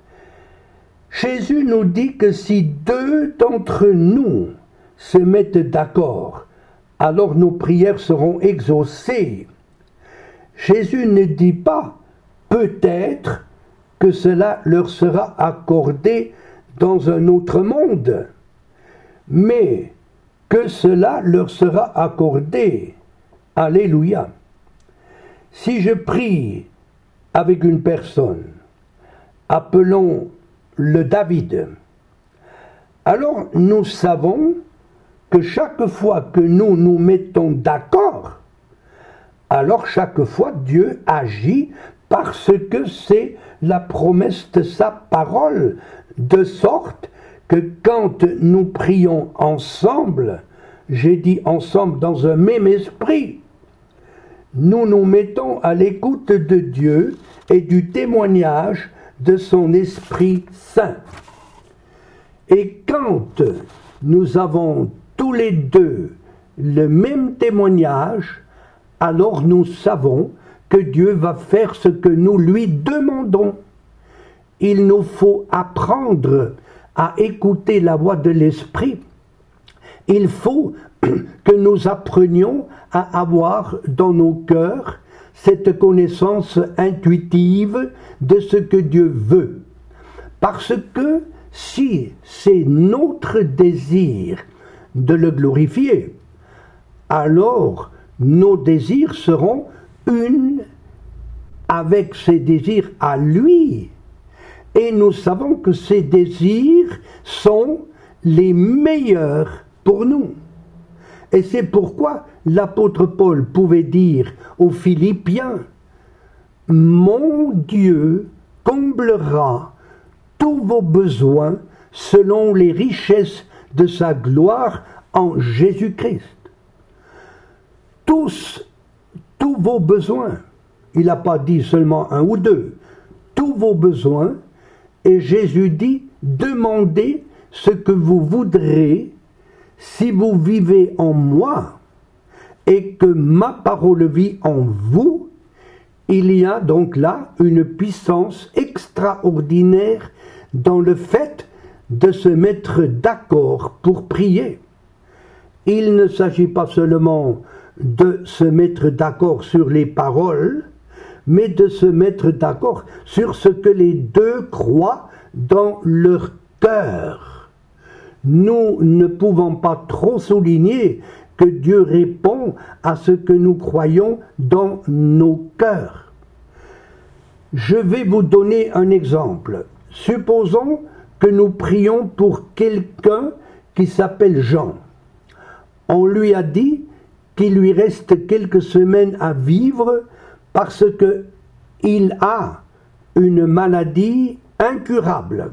Jésus nous dit que si deux d'entre nous se mettent d'accord, alors nos prières seront exaucées. Jésus ne dit pas peut-être que cela leur sera accordé dans un autre monde, mais que cela leur sera accordé. Alléluia. Si je prie avec une personne, appelons-le David, alors nous savons que chaque fois que nous nous mettons d'accord, alors chaque fois Dieu agit parce que c'est la promesse de sa parole, de sorte que quand nous prions ensemble, j'ai dit ensemble dans un même esprit, nous nous mettons à l'écoute de Dieu et du témoignage de son Esprit Saint. Et quand nous avons tous les deux le même témoignage, alors nous savons que Dieu va faire ce que nous lui demandons. Il nous faut apprendre à écouter la voix de l'Esprit. Il faut que nous apprenions à avoir dans nos cœurs cette connaissance intuitive de ce que Dieu veut. Parce que si c'est notre désir de le glorifier, alors nos désirs seront une avec ses désirs à lui. Et nous savons que ces désirs sont les meilleurs pour nous. Et c'est pourquoi l'apôtre Paul pouvait dire aux Philippiens, « Mon Dieu comblera tous vos besoins selon les richesses de sa gloire en Jésus-Christ. » Tous vos besoins. Il n'a pas dit seulement un ou deux. Tous vos besoins. Et Jésus dit, demandez ce que vous voudrez si vous vivez en moi et que ma parole vit en vous. Il y a donc là une puissance extraordinaire dans le fait de se mettre d'accord pour prier. Il ne s'agit pas seulement de se mettre d'accord sur les paroles, mais de se mettre d'accord sur ce que les deux croient dans leur cœur. Nous ne pouvons pas trop souligner que Dieu répond à ce que nous croyons dans nos cœurs. Je vais vous donner un exemple. Supposons que nous prions pour quelqu'un qui s'appelle Jean. On lui a dit qu'il lui reste quelques semaines à vivre parce qu'il a une maladie incurable.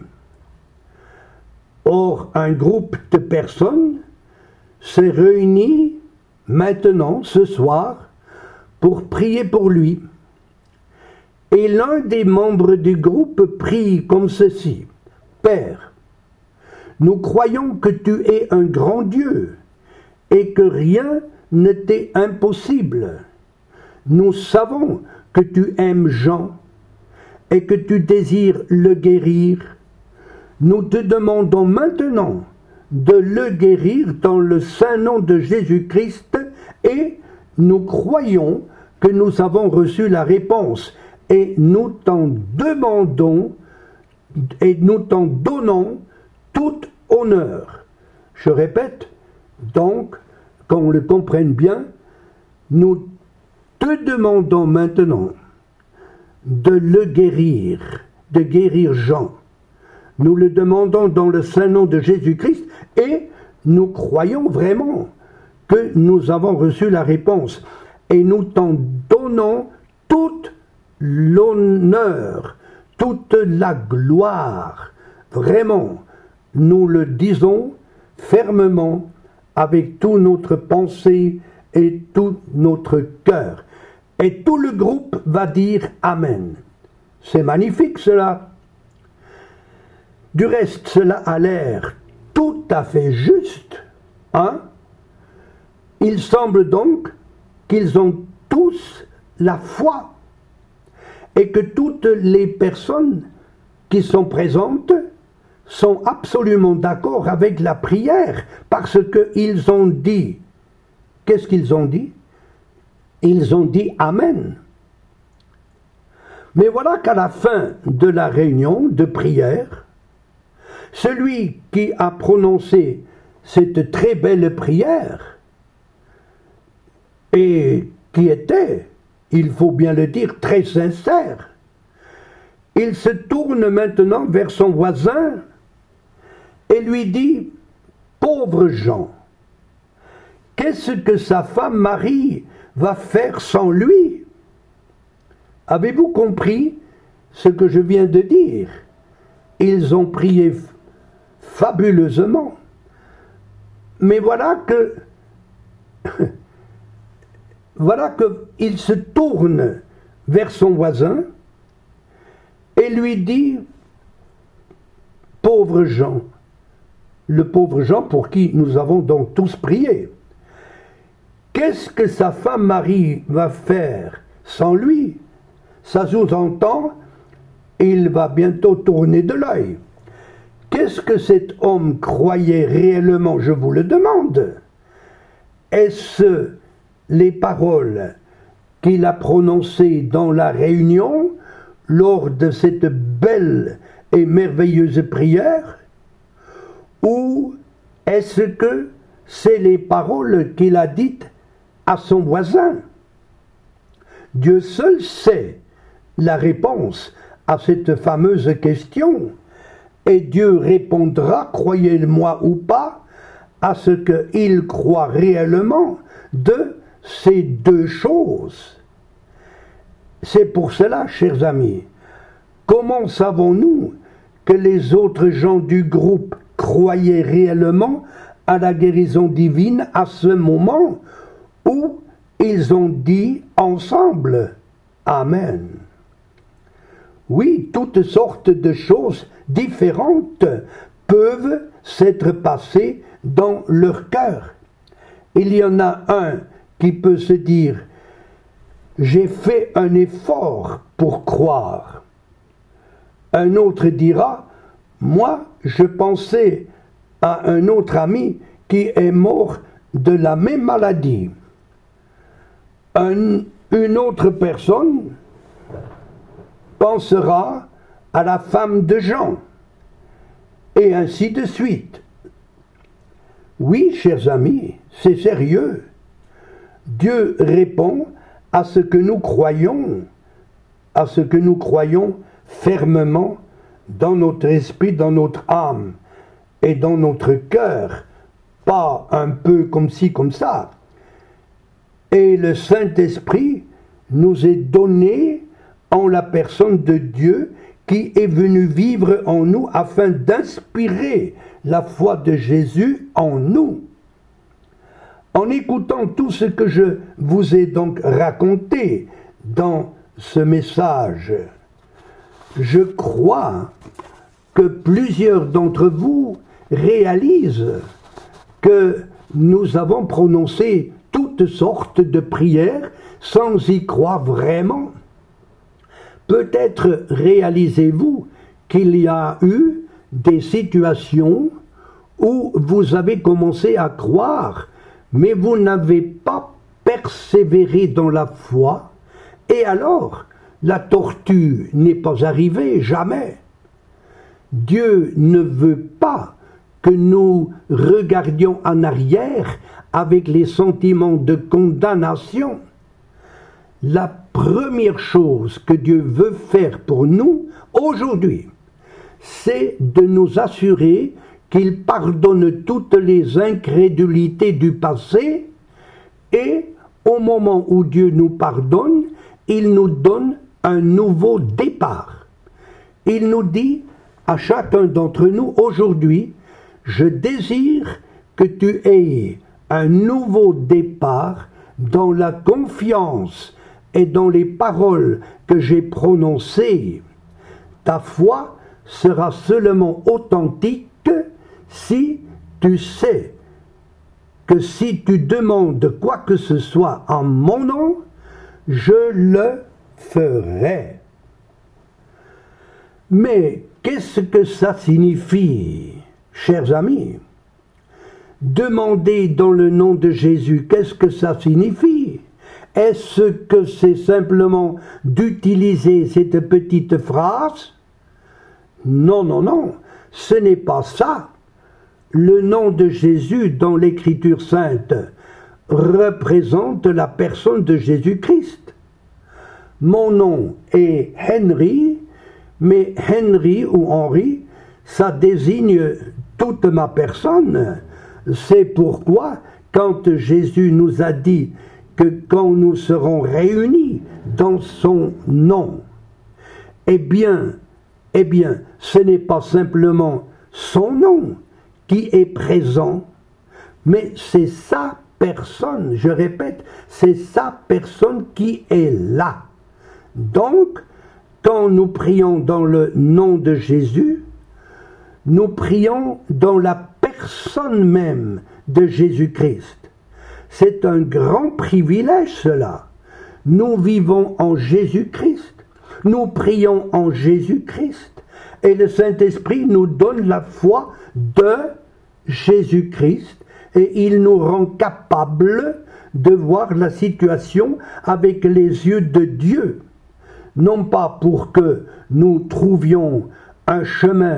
Or, un groupe de personnes s'est réuni maintenant, ce soir, pour prier pour lui. Et l'un des membres du groupe prie comme ceci. « Père, nous croyons que tu es un grand Dieu et que rien ne t'est impossible. Nous savons que tu aimes Jean et que tu désires le guérir. Nous te demandons maintenant de le guérir dans le saint nom de Jésus-Christ et nous croyons que nous avons reçu la réponse et nous t'en demandons et nous t'en donnons tout honneur. » Je répète, donc, qu'on le comprenne bien, nous te demandons maintenant de le guérir, de guérir Jean. Nous le demandons dans le saint nom de Jésus-Christ et nous croyons vraiment que nous avons reçu la réponse. Et nous t'en donnons toute l'honneur, toute la gloire. Vraiment, nous le disons fermement avec toute notre pensée et tout notre cœur. Et tout le groupe va dire Amen. C'est magnifique cela. Du reste, cela a l'air tout à fait juste, hein? Il semble donc qu'ils ont tous la foi et que toutes les personnes qui sont présentes sont absolument d'accord avec la prière parce qu'ils ont dit, qu'est-ce qu'ils ont dit? Ils ont dit Amen. Mais voilà qu'à la fin de la réunion de prière, celui qui a prononcé cette très belle prière et qui était, il faut bien le dire, très sincère, il se tourne maintenant vers son voisin et lui dit « Pauvre Jean, qu'est-ce que sa femme Marie va faire sans lui ?» Avez-vous compris ce que je viens de dire? Ils ont prié fabuleusement. Mais voilà qu'il se tourne vers son voisin et lui dit « Pauvre Jean », le pauvre Jean pour qui nous avons donc tous prié. Qu'est-ce que sa femme Marie va faire sans lui? Ça sous-entend, il va bientôt tourner de l'œil. Qu'est-ce que cet homme croyait réellement, je vous le demande? Est-ce les paroles qu'il a prononcées dans la réunion lors de cette belle et merveilleuse prière? Ou est-ce que c'est les paroles qu'il a dites à son voisin? Dieu seul sait la réponse à cette fameuse question, et Dieu répondra, croyez-moi ou pas, à ce qu'il croit réellement de ces deux choses. C'est pour cela, chers amis, comment savons-nous que les autres gens du groupe croyaient réellement à la guérison divine à ce moment où ils ont dit ensemble « Amen ». Oui, toutes sortes de choses différentes peuvent s'être passées dans leur cœur. Il y en a un qui peut se dire « J'ai fait un effort pour croire ». Un autre dira « Moi, je pensais à un autre ami qui est mort de la même maladie ». Une autre personne pensera à la femme de Jean, et ainsi de suite. Oui, chers amis, c'est sérieux. Dieu répond à ce que nous croyons fermement dans notre esprit, dans notre âme et dans notre cœur, pas un peu comme ci, comme ça. Et le Saint-Esprit nous est donné en la personne de Dieu qui est venu vivre en nous afin d'inspirer la foi de Jésus en nous. En écoutant tout ce que je vous ai donc raconté dans ce message, je crois que plusieurs d'entre vous réalisent que nous avons prononcé toutes sortes de prières sans y croire vraiment. Peut-être réalisez-vous qu'il y a eu des situations où vous avez commencé à croire, mais vous n'avez pas persévéré dans la foi, et alors la tortue n'est pas arrivée, jamais. Dieu ne veut pas que nous regardions en arrière avec les sentiments de condamnation. La première chose que Dieu veut faire pour nous aujourd'hui, c'est de nous assurer qu'il pardonne toutes les incrédulités du passé, et au moment où Dieu nous pardonne, il nous donne un nouveau départ. Il nous dit à chacun d'entre nous aujourd'hui, je désire que tu aies un nouveau départ dans la confiance et dans les paroles que j'ai prononcées. Ta foi sera seulement authentique si tu sais que si tu demandes quoi que ce soit en mon nom, je le ferai. Mais qu'est-ce que ça signifie, chers amis? Demander dans le nom de Jésus, qu'est-ce que ça signifie? Est-ce que c'est simplement d'utiliser cette petite phrase? Non, non, non, ce n'est pas ça. Le nom de Jésus dans l'Écriture sainte représente la personne de Jésus-Christ. Mon nom est Henry, mais Henry ou Henri, ça désigne toute ma personne. C'est pourquoi, quand Jésus nous a dit que quand nous serons réunis dans son nom, eh bien, ce n'est pas simplement son nom qui est présent, mais c'est sa personne, je répète, c'est sa personne qui est là. Donc, quand nous prions dans le nom de Jésus, nous prions dans la personne même de Jésus-Christ. C'est un grand privilège cela. Nous vivons en Jésus-Christ. Nous prions en Jésus-Christ. Et le Saint-Esprit nous donne la foi de Jésus-Christ et il nous rend capables de voir la situation avec les yeux de Dieu. Non pas pour que nous trouvions un chemin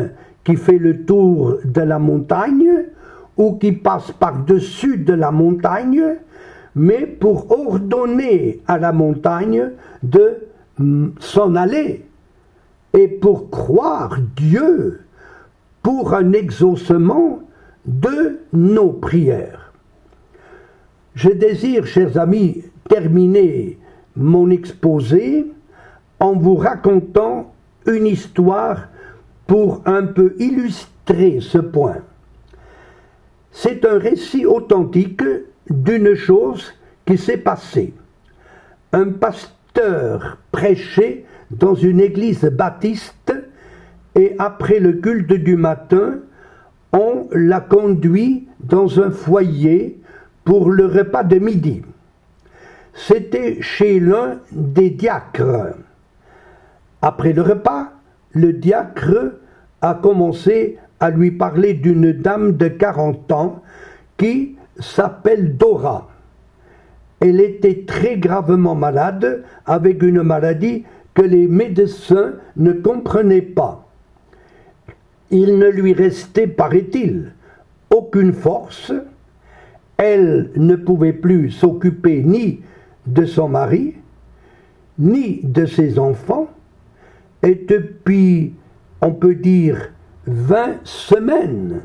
qui fait le tour de la montagne ou qui passe par-dessus de la montagne, mais pour ordonner à la montagne de s'en aller et pour croire Dieu pour un exaucement de nos prières. Je désire, chers amis, terminer mon exposé en vous racontant une histoire pour un peu illustrer ce point. C'est un récit authentique d'une chose qui s'est passée. Un pasteur prêchait dans une église baptiste et après le culte du matin, on l'a conduit dans un foyer pour le repas de midi. C'était chez l'un des diacres. Après le repas, le diacre a commencé à lui parler d'une dame de 40 ans qui s'appelle Dora. Elle était très gravement malade avec une maladie que les médecins ne comprenaient pas. Il ne lui restait, paraît-il, aucune force. Elle ne pouvait plus s'occuper ni de son mari, ni de ses enfants, et depuis, on peut dire, 20 semaines,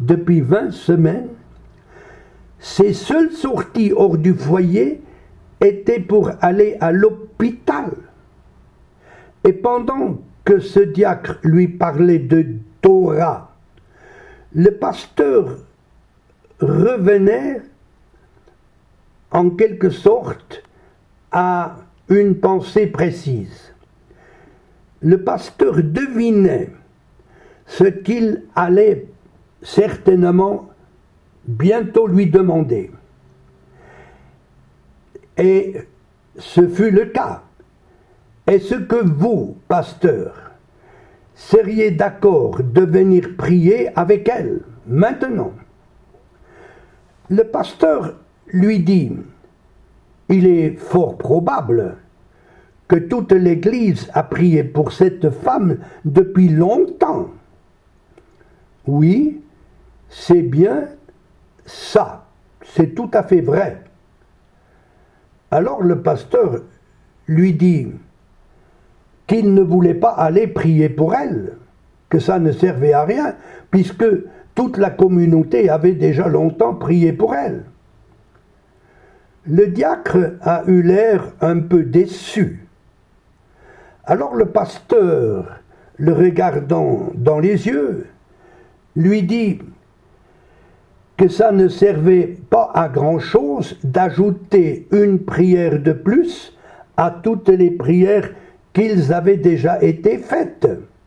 ses seules sorties hors du foyer étaient pour aller à l'hôpital. Et pendant que ce diacre lui parlait de Dora, le pasteur revenait en quelque sorte à une pensée précise. Le pasteur devinait ce qu'il allait certainement bientôt lui demander. Et ce fut le cas. Est-ce que vous, pasteur, seriez d'accord de venir prier avec elle maintenant? Le pasteur lui dit, il est fort probable que toute l'Église a prié pour cette femme depuis longtemps. Oui, c'est bien ça, c'est tout à fait vrai. Alors le pasteur lui dit qu'il ne voulait pas aller prier pour elle, que ça ne servait à rien, puisque toute la communauté avait déjà longtemps prié pour elle. Le diacre a eu l'air un peu déçu. Alors le pasteur, le regardant dans les yeux, lui dit que ça ne servait pas à grand-chose d'ajouter une prière de plus à toutes les prières qu'ils avaient déjà été faites.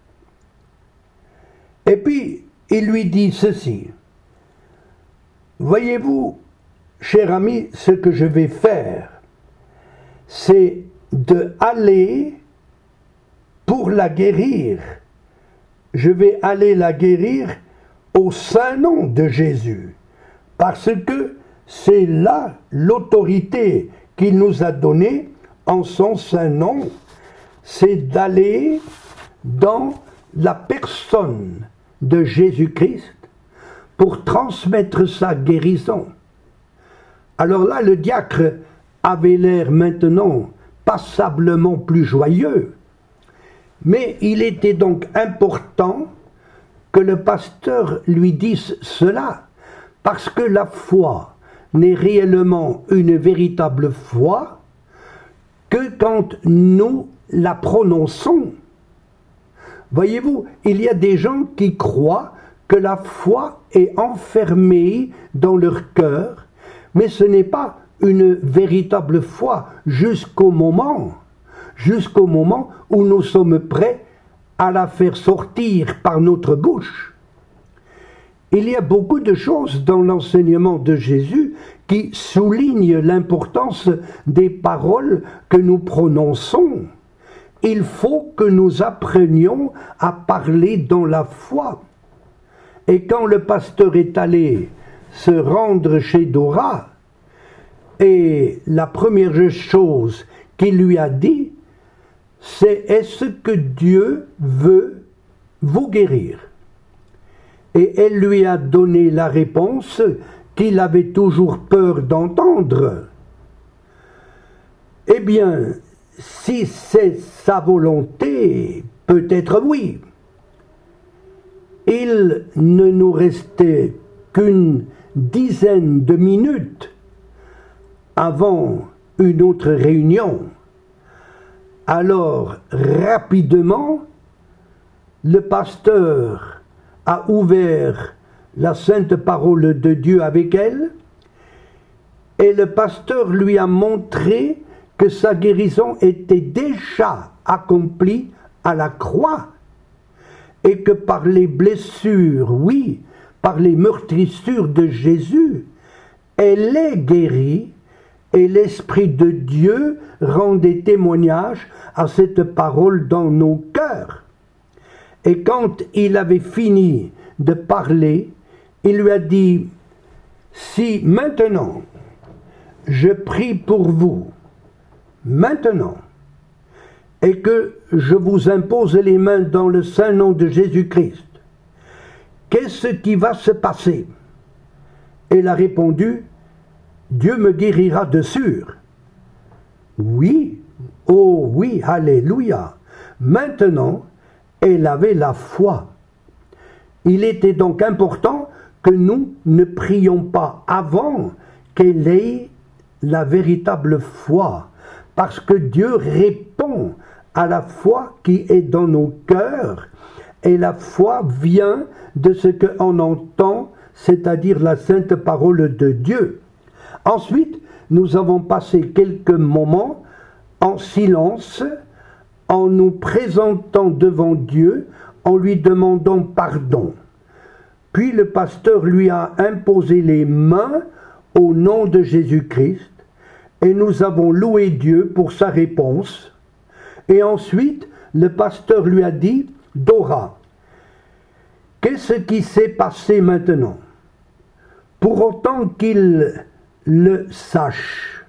Et puis, il lui dit ceci. Voyez-vous, cher ami, ce que je vais faire, c'est d'aller pour la guérir. Je vais aller la guérir au saint nom de Jésus, parce que c'est là l'autorité qu'il nous a donnée en son saint nom, c'est d'aller dans la personne de Jésus-Christ pour transmettre sa guérison. Alors là, le diacre avait l'air maintenant passablement plus joyeux, mais il était donc important que le pasteur lui dise cela, parce que la foi n'est réellement une véritable foi que quand nous la prononçons. Voyez-vous, il y a des gens qui croient que la foi est enfermée dans leur cœur, mais ce n'est pas une véritable foi jusqu'au moment où nous sommes prêts à la faire sortir par notre bouche. Il y a beaucoup de choses dans l'enseignement de Jésus qui soulignent l'importance des paroles que nous prononçons. Il faut que nous apprenions à parler dans la foi. Et quand le pasteur est allé se rendre chez Dora, et la première chose qu'il lui a dit, c'est « Est-ce que Dieu veut vous guérir ?» et elle lui a donné la réponse qu'il avait toujours peur d'entendre. Eh bien, si c'est sa volonté, peut-être oui. Il ne nous restait qu'une dizaine de minutes avant une autre réunion. Alors, rapidement, le pasteur a ouvert la sainte parole de Dieu avec elle, et le pasteur lui a montré que sa guérison était déjà accomplie à la croix, et que par les blessures, oui, par les meurtrissures de Jésus, elle est guérie, et l'Esprit de Dieu rendait témoignage à cette parole dans nos cœurs. Et quand il avait fini de parler, il lui a dit, si maintenant je prie pour vous, maintenant, et que je vous impose les mains dans le saint nom de Jésus-Christ, qu'est-ce qui va se passer? Elle a répondu, Dieu me guérira de sûr. Oui, oh oui, alléluia. Maintenant, elle avait la foi. Il était donc important que nous ne prions pas avant qu'elle ait la véritable foi, parce que Dieu répond à la foi qui est dans nos cœurs, et la foi vient de ce qu'on entend, c'est-à-dire la sainte parole de Dieu. Ensuite, nous avons passé quelques moments en silence, en nous présentant devant Dieu, en lui demandant pardon. Puis le pasteur lui a imposé les mains au nom de Jésus-Christ, et nous avons loué Dieu pour sa réponse. Et ensuite, le pasteur lui a dit, Dora, qu'est-ce qui s'est passé maintenant? Pour autant qu'il le sache.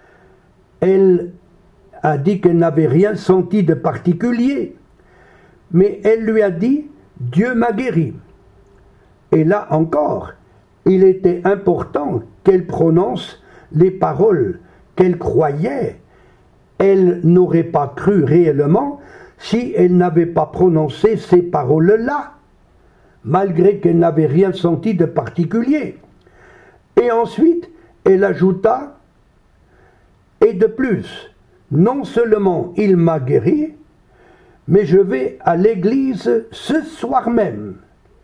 Elle a dit qu'elle n'avait rien senti de particulier, mais elle lui a dit, Dieu m'a guéri. Et là encore, il était important qu'elle prononce les paroles qu'elle croyait. Elle n'aurait pas cru réellement si elle n'avait pas prononcé ces paroles-là, malgré qu'elle n'avait rien senti de particulier. Et ensuite, elle ajouta, et de plus, non seulement il m'a guéri, mais je vais à l'église ce soir même.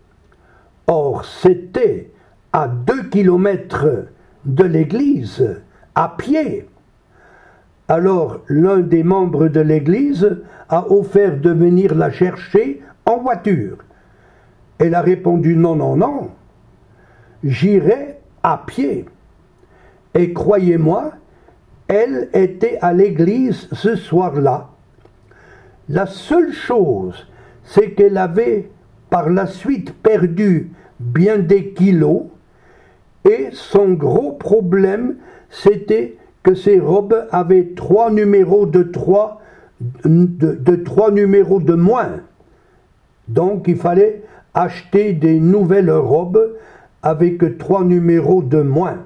Or, c'était à 2 kilomètres de l'église, à pied. Alors, l'un des membres de l'église a offert de venir la chercher en voiture. Elle a répondu, non, non, non, j'irai à pied. Et croyez-moi, elle était à l'église ce soir-là. La seule chose, c'est qu'elle avait par la suite perdu bien des kilos, et son gros problème, c'était que ses robes avaient 3 numéros de 3 numéros de moins. Donc il fallait acheter des nouvelles robes avec 3 numéros de moins.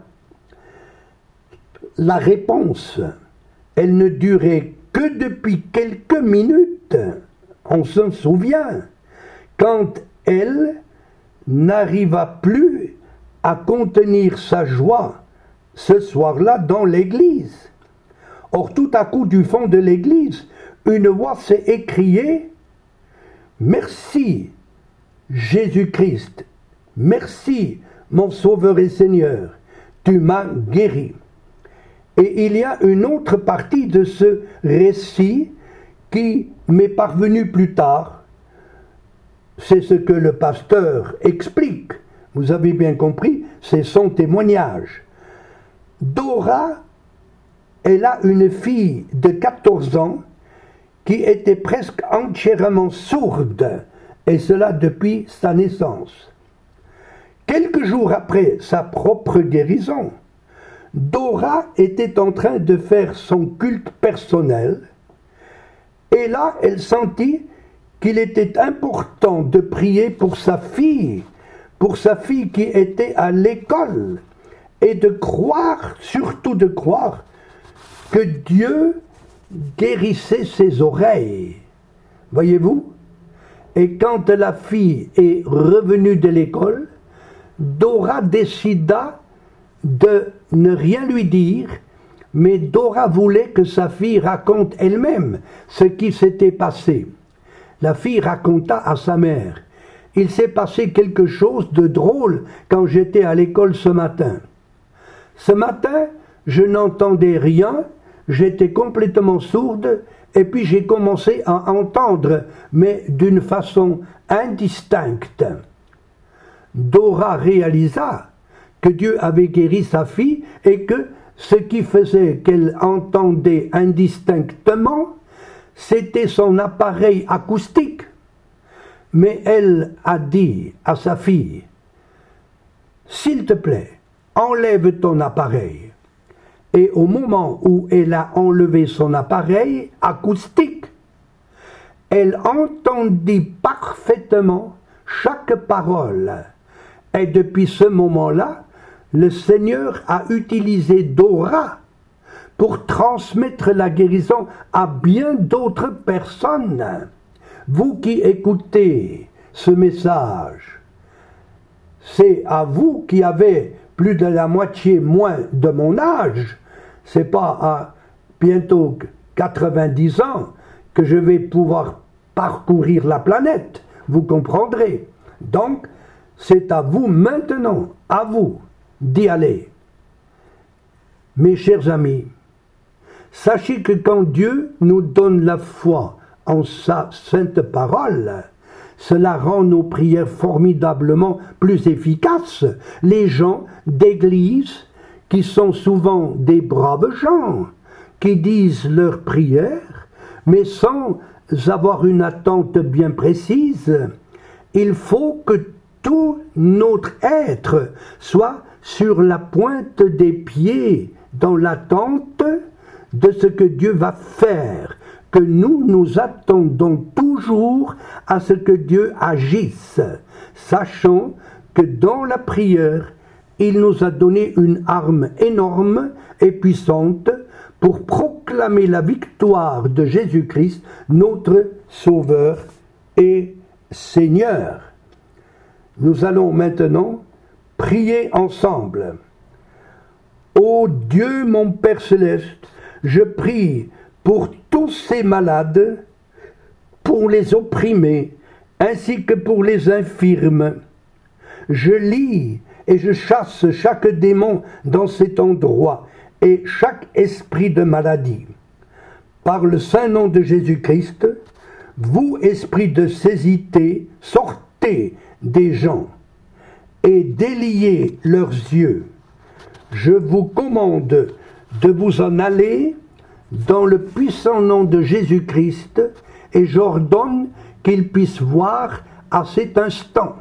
La réponse, elle ne durait que depuis quelques minutes, on s'en souvient, quand elle n'arriva plus à contenir sa joie ce soir-là dans l'église. Or, tout à coup, du fond de l'église, une voix s'est écriée, « Merci, Jésus-Christ, merci, mon Sauveur et Seigneur, tu m'as guéri. » Et il y a une autre partie de ce récit qui m'est parvenue plus tard. C'est ce que le pasteur explique. Vous avez bien compris, c'est son témoignage. Dora, elle a une fille de 14 ans qui était presque entièrement sourde, et cela depuis sa naissance. Quelques jours après sa propre guérison, Dora était en train de faire son culte personnel, et là elle sentit qu'il était important de prier pour sa fille, pour sa fille qui était à l'école et de croire, surtout de croire, que Dieu guérissait ses oreilles. Voyez-vous? Et quand la fille est revenue de l'école, Dora décida de ne rien lui dire, mais Dora voulait que sa fille raconte elle-même ce qui s'était passé. La fille raconta à sa mère: « Il s'est passé quelque chose de drôle quand j'étais à l'école ce matin. Ce matin, je n'entendais rien, j'étais complètement sourde, et puis j'ai commencé à entendre, mais d'une façon indistincte. » Dora réalisa que Dieu avait guéri sa fille et que ce qui faisait qu'elle entendait indistinctement, c'était son appareil acoustique. Mais elle a dit à sa fille: « S'il te plaît, enlève ton appareil. » Et au moment où elle a enlevé son appareil acoustique, elle entendit parfaitement chaque parole. Et depuis ce moment-là, le Seigneur a utilisé Dora pour transmettre la guérison à bien d'autres personnes. Vous qui écoutez ce message, c'est à vous qui avez plus de la moitié moins de mon âge. C'est pas à bientôt 90 ans que je vais pouvoir parcourir la planète. Vous comprendrez. Donc, c'est à vous maintenant, à vous, d'y aller. Mes chers amis, sachez que quand Dieu nous donne la foi en sa sainte parole, cela rend nos prières formidablement plus efficaces. Les gens d'église, qui sont souvent des braves gens, qui disent leurs prières, mais sans avoir une attente bien précise, il faut que tout notre être soit sur la pointe des pieds dans l'attente de ce que Dieu va faire, que nous attendons toujours à ce que Dieu agisse, sachant que dans la prière, il nous a donné une arme énorme et puissante pour proclamer la victoire de Jésus-Christ, notre Sauveur et Seigneur. Nous allons maintenant prier ensemble. Ô Dieu, mon Père céleste, je prie pour tous ces malades, pour les opprimés, ainsi que pour les infirmes. Je lis et je chasse chaque démon dans cet endroit et chaque esprit de maladie. Par le saint nom de Jésus-Christ, vous, esprit de cécité, sortez des gens et déliez leurs yeux. Je vous commande de vous en aller dans le puissant nom de Jésus-Christ, et j'ordonne qu'ils puissent voir à cet instant.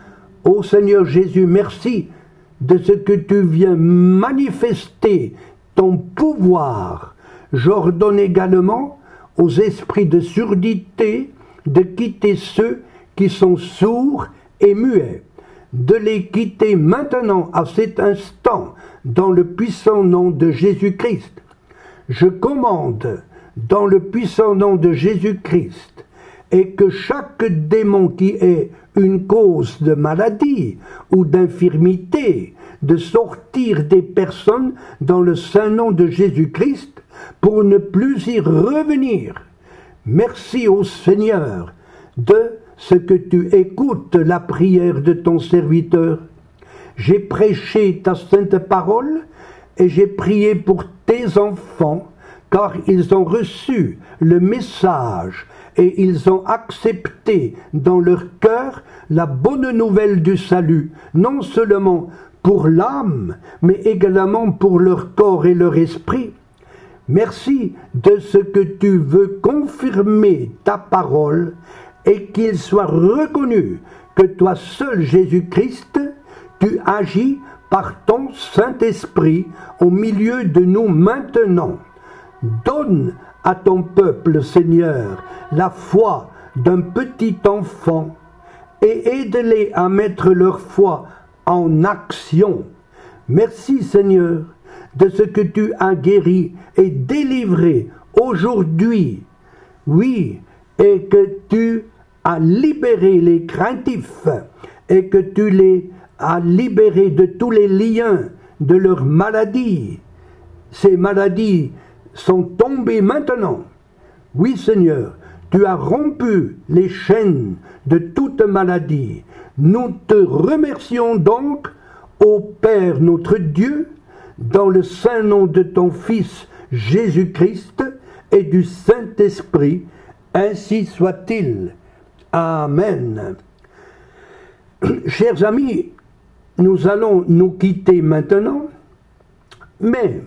Ô Seigneur Jésus, merci de ce que tu viens manifester ton pouvoir. J'ordonne également aux esprits de surdité de quitter ceux qui sont sourds et muets, de les quitter maintenant à cet instant dans le puissant nom de Jésus-Christ. Je commande dans le puissant nom de Jésus-Christ, et que chaque démon qui est une cause de maladie ou d'infirmité, de sortir des personnes dans le saint nom de Jésus-Christ pour ne plus y revenir. Merci au Seigneur de ce que tu écoutes la prière de ton serviteur. J'ai prêché ta sainte parole et j'ai prié pour tes enfants, car ils ont reçu le message et ils ont accepté dans leur cœur la bonne nouvelle du salut, non seulement pour l'âme, mais également pour leur corps et leur esprit. Merci de ce que tu veux confirmer ta parole et qu'il soit reconnu que toi seul, Jésus-Christ, tu agis par ton Saint-Esprit au milieu de nous maintenant. Donne à ton peuple, Seigneur, la foi d'un petit enfant et aide-les à mettre leur foi en action. Merci Seigneur de ce que tu as guéri et délivré aujourd'hui. Oui, et que tu as libéré les craintifs et que tu les as libérés de tous les liens de leurs maladies. Ces maladies sont tombées maintenant. Oui Seigneur, tu as rompu les chaînes de toute maladie. Nous te remercions donc, ô Père notre Dieu, dans le saint nom de ton Fils Jésus-Christ et du Saint-Esprit, ainsi soit-il. Amen. Chers amis, nous allons nous quitter maintenant, mais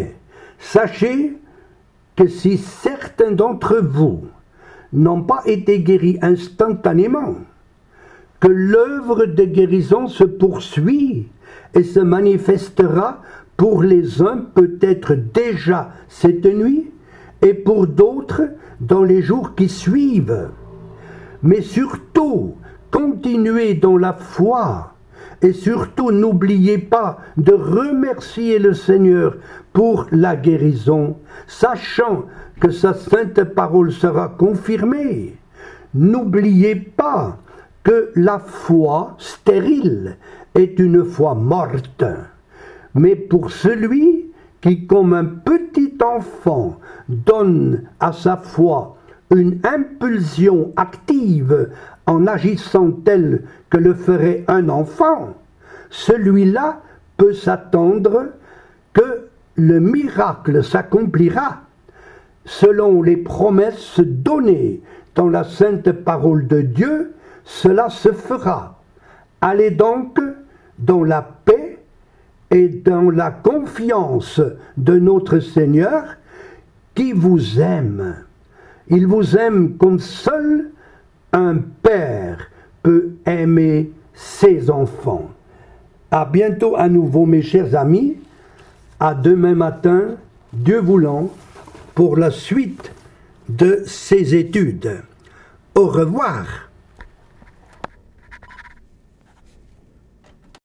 sachez que si certains d'entre vous n'ont pas été guéris instantanément, que l'œuvre de guérison se poursuit et se manifestera pour les uns peut-être déjà cette nuit et pour d'autres dans les jours qui suivent. Mais surtout, continuez dans la foi et surtout n'oubliez pas de remercier le Seigneur pour la guérison, sachant que sa sainte parole sera confirmée. N'oubliez pas que la foi stérile est une foi morte. Mais pour celui qui, comme un petit enfant, donne à sa foi une impulsion active en agissant tel que le ferait un enfant, celui-là peut s'attendre que le miracle s'accomplira selon les promesses données dans la sainte parole de Dieu. Cela se fera. Allez donc dans la paix et dans la confiance de notre Seigneur qui vous aime. Il vous aime comme seul un père peut aimer ses enfants. À bientôt à nouveau mes chers amis. À demain matin, Dieu voulant, pour la suite de ces études. Au revoir.